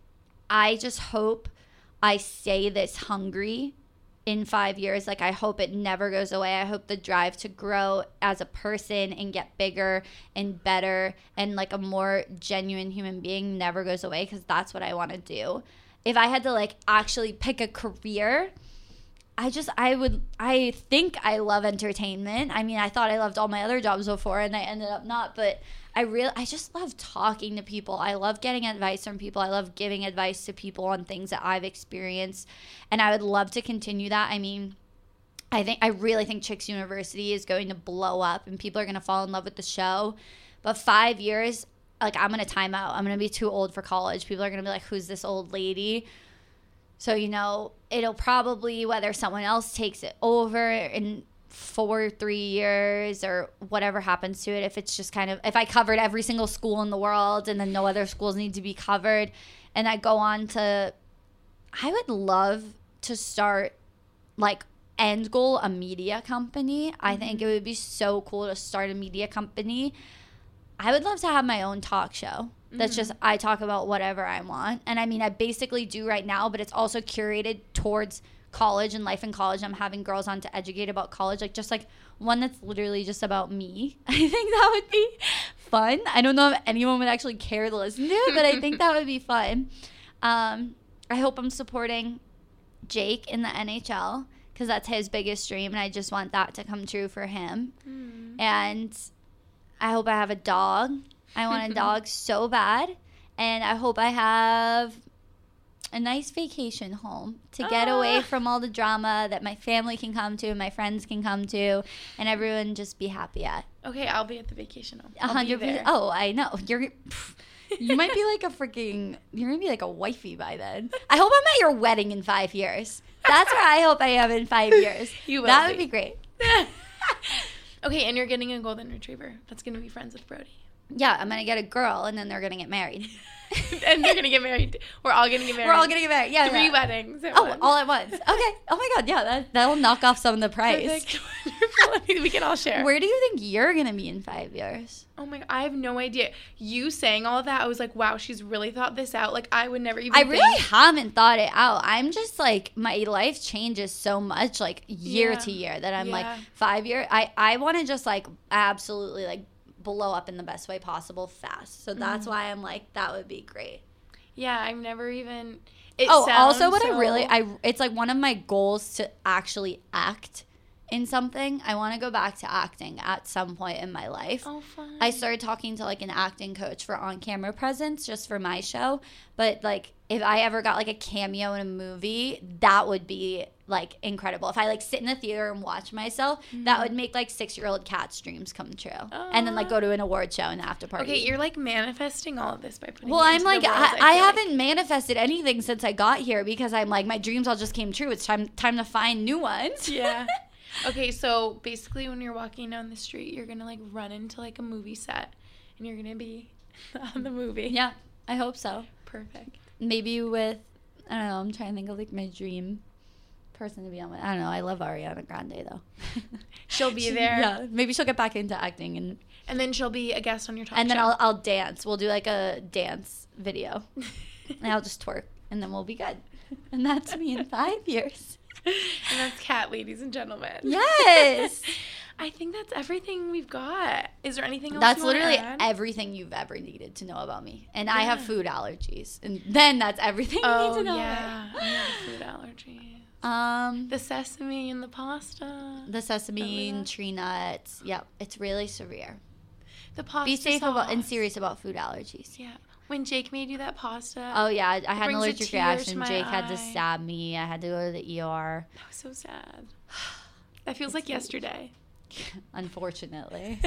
I just hope I stay this hungry in five years. Like I hope it never goes away. I hope the drive to grow as a person and get bigger and better and like a more genuine human being never goes away, because that's what I want to do. If I had to like actually pick a career, I just, I would, I think I love entertainment. I mean, I thought I loved all my other jobs before and I ended up not, but I really, I just love talking to people. I love getting advice from people. I love giving advice to people on things that I've experienced. And I would love to continue that. I mean, I think, I really think Chicks University is going to blow up and people are going to fall in love with the show. But five years, like I'm going to time out. I'm going to be too old for college. People are going to be like, who's this old lady? So, you know, it'll probably, whether someone else takes it over in four, three years or whatever happens to it, if it's just kind of, if I covered every single school in the world and then no other schools need to be covered, and I go on to, I would love to start, like, end goal, a media company. I mm-hmm. think it would be so cool to start a media company. I would love to have my own talk show. That's mm-hmm. just, I talk about whatever I want. And I mean, I basically do right now, but it's also curated towards college and life in college. I'm having girls on to educate about college, like just like one that's literally just about me. I think that would be fun. I don't know if anyone would actually care to listen to it, but I think that would be fun. Um, I hope I'm supporting Jake in the N H L because that's his biggest dream, and I just want that to come true for him. Mm. And I hope I have a dog. I want a dog so bad. And I hope I have a nice vacation home to get ah. away from all the drama that my family can come to, my friends can come to, and everyone just be happy at. Okay, I'll be at the vacation home. A hundred percent. Oh, I know. You're you might be like a freaking, you're going to be like a wifey by then. I hope I'm at your wedding in five years. That's where I hope I am in five years. You will That be. would be great. Okay, and you're getting a golden retriever that's going to be friends with Brody. Yeah, I'm going to get a girl, and then they're going to get married. And they're going to get married. We're all going to get married. We're all going to get married. Yeah. Three yeah. weddings. At Oh, once. all at once. Okay. Oh, my God. Yeah, that, that'll knock off some of the price. Perfect. Wonderful. We can all share. Where do you think you're going to be in five years? Oh my, I have no idea. You saying all of that, I was like, wow, she's really thought this out. Like, I would never even I think. really haven't thought it out. I'm just like, my life changes so much, like year Yeah. to year, that I'm Yeah. like, five years. I, I want to just like absolutely like blow up in the best way possible fast. So that's Mm-hmm. why I'm like, that would be great. Yeah, I've never even. It Oh, also sounds what so, I really, I it's like one of my goals to actually act in something. I want to go back to acting at some point in my life. Oh, fun. I started talking to like an acting coach for on-camera presence just for my show, but like if I ever got like a cameo in a movie, that would be like incredible. If I like sit in the theater and watch myself, Mm-hmm. that would make like six-year-old Kat's dreams come true. And then like go to an award show and after party. Okay, you're like manifesting all of this by putting. Well, it I'm into like, the world, I, I feel like. haven't manifested anything since I got here because I'm like, my dreams all just came true. It's time time to find new ones. Yeah. Okay, so basically, when you're walking down the street, you're gonna like run into like a movie set, and you're gonna be on the movie. Yeah, I hope so. Perfect. Maybe with, I don't know, I'm trying to think of like my dream person to be on with. I don't know. I love Ariana Grande though. She'll be there. Yeah, maybe she'll get back into acting and And then she'll be a guest on your talk and then show. I'll I'll dance. We'll do like a dance video, and I'll just twerk, and then we'll be good. And that's me in five years. And that's Kat, ladies and gentlemen. Yes. I think that's everything we've got. Is there anything else That's you wanna literally add? everything you've ever needed to know about me. And I have Yeah. food allergies. And then that's everything you Oh, need to know. yeah. I have food allergies. Um, The sesame and the pasta. the sesame Remember and that? tree nuts. Yep, it's really severe. The pasta Be safe about and sauce. serious about food allergies. Yeah. When Jake made you that pasta. Oh yeah, I I had an brings a allergic tear to reaction. my Jake had to eye. stab me. I had to go to the E R. That was so sad. That feels like yesterday. Unfortunately.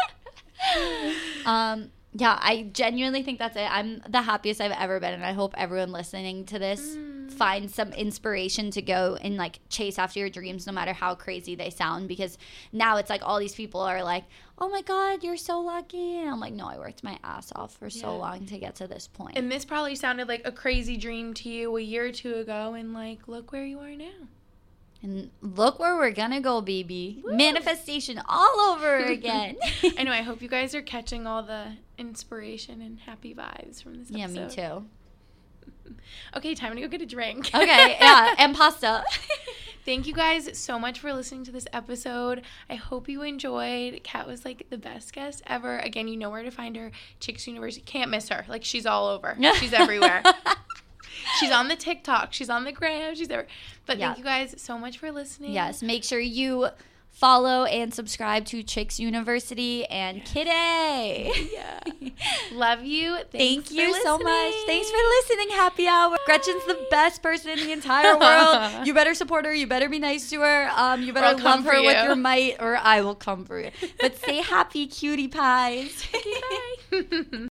um, yeah, I genuinely think that's it. I'm the happiest I've ever been, and I hope everyone listening to this Mm. finds some inspiration to go and like chase after your dreams, no matter how crazy they sound. Because now it's like all these people are like, "Oh my God, you're so lucky," and I'm like, "No, I worked my ass off for so Yeah. long to get to this point." And this probably sounded like a crazy dream to you a year or two ago, and like, look where you are now. And look where we're gonna go, baby. Manifestation all over again. I know. I hope you guys are catching all the inspiration and happy vibes from this Yeah, episode. me too. Okay, time to go get a drink. Okay, yeah, and pasta. Thank you guys so much for listening to this episode. I hope you enjoyed. Kat was like the best guest ever. Again, you know where to find her. Chicks University. Can't miss her. Like, she's all over. She's everywhere. She's on the TikTok. She's on the gram. She's there. But Yeah. thank you guys so much for listening. Yes, make sure you follow and subscribe to Chicks University and Kitty. Yeah. Love you. Thanks Thank for you so much. listening. Thanks for listening, Happy Hour. Gretchen's the best person in the entire world. You better support her. You better be nice to her. Um, you Or I'll better come love her for with you. your might, or I will come for you. But say happy, cutie pies. Okay, bye.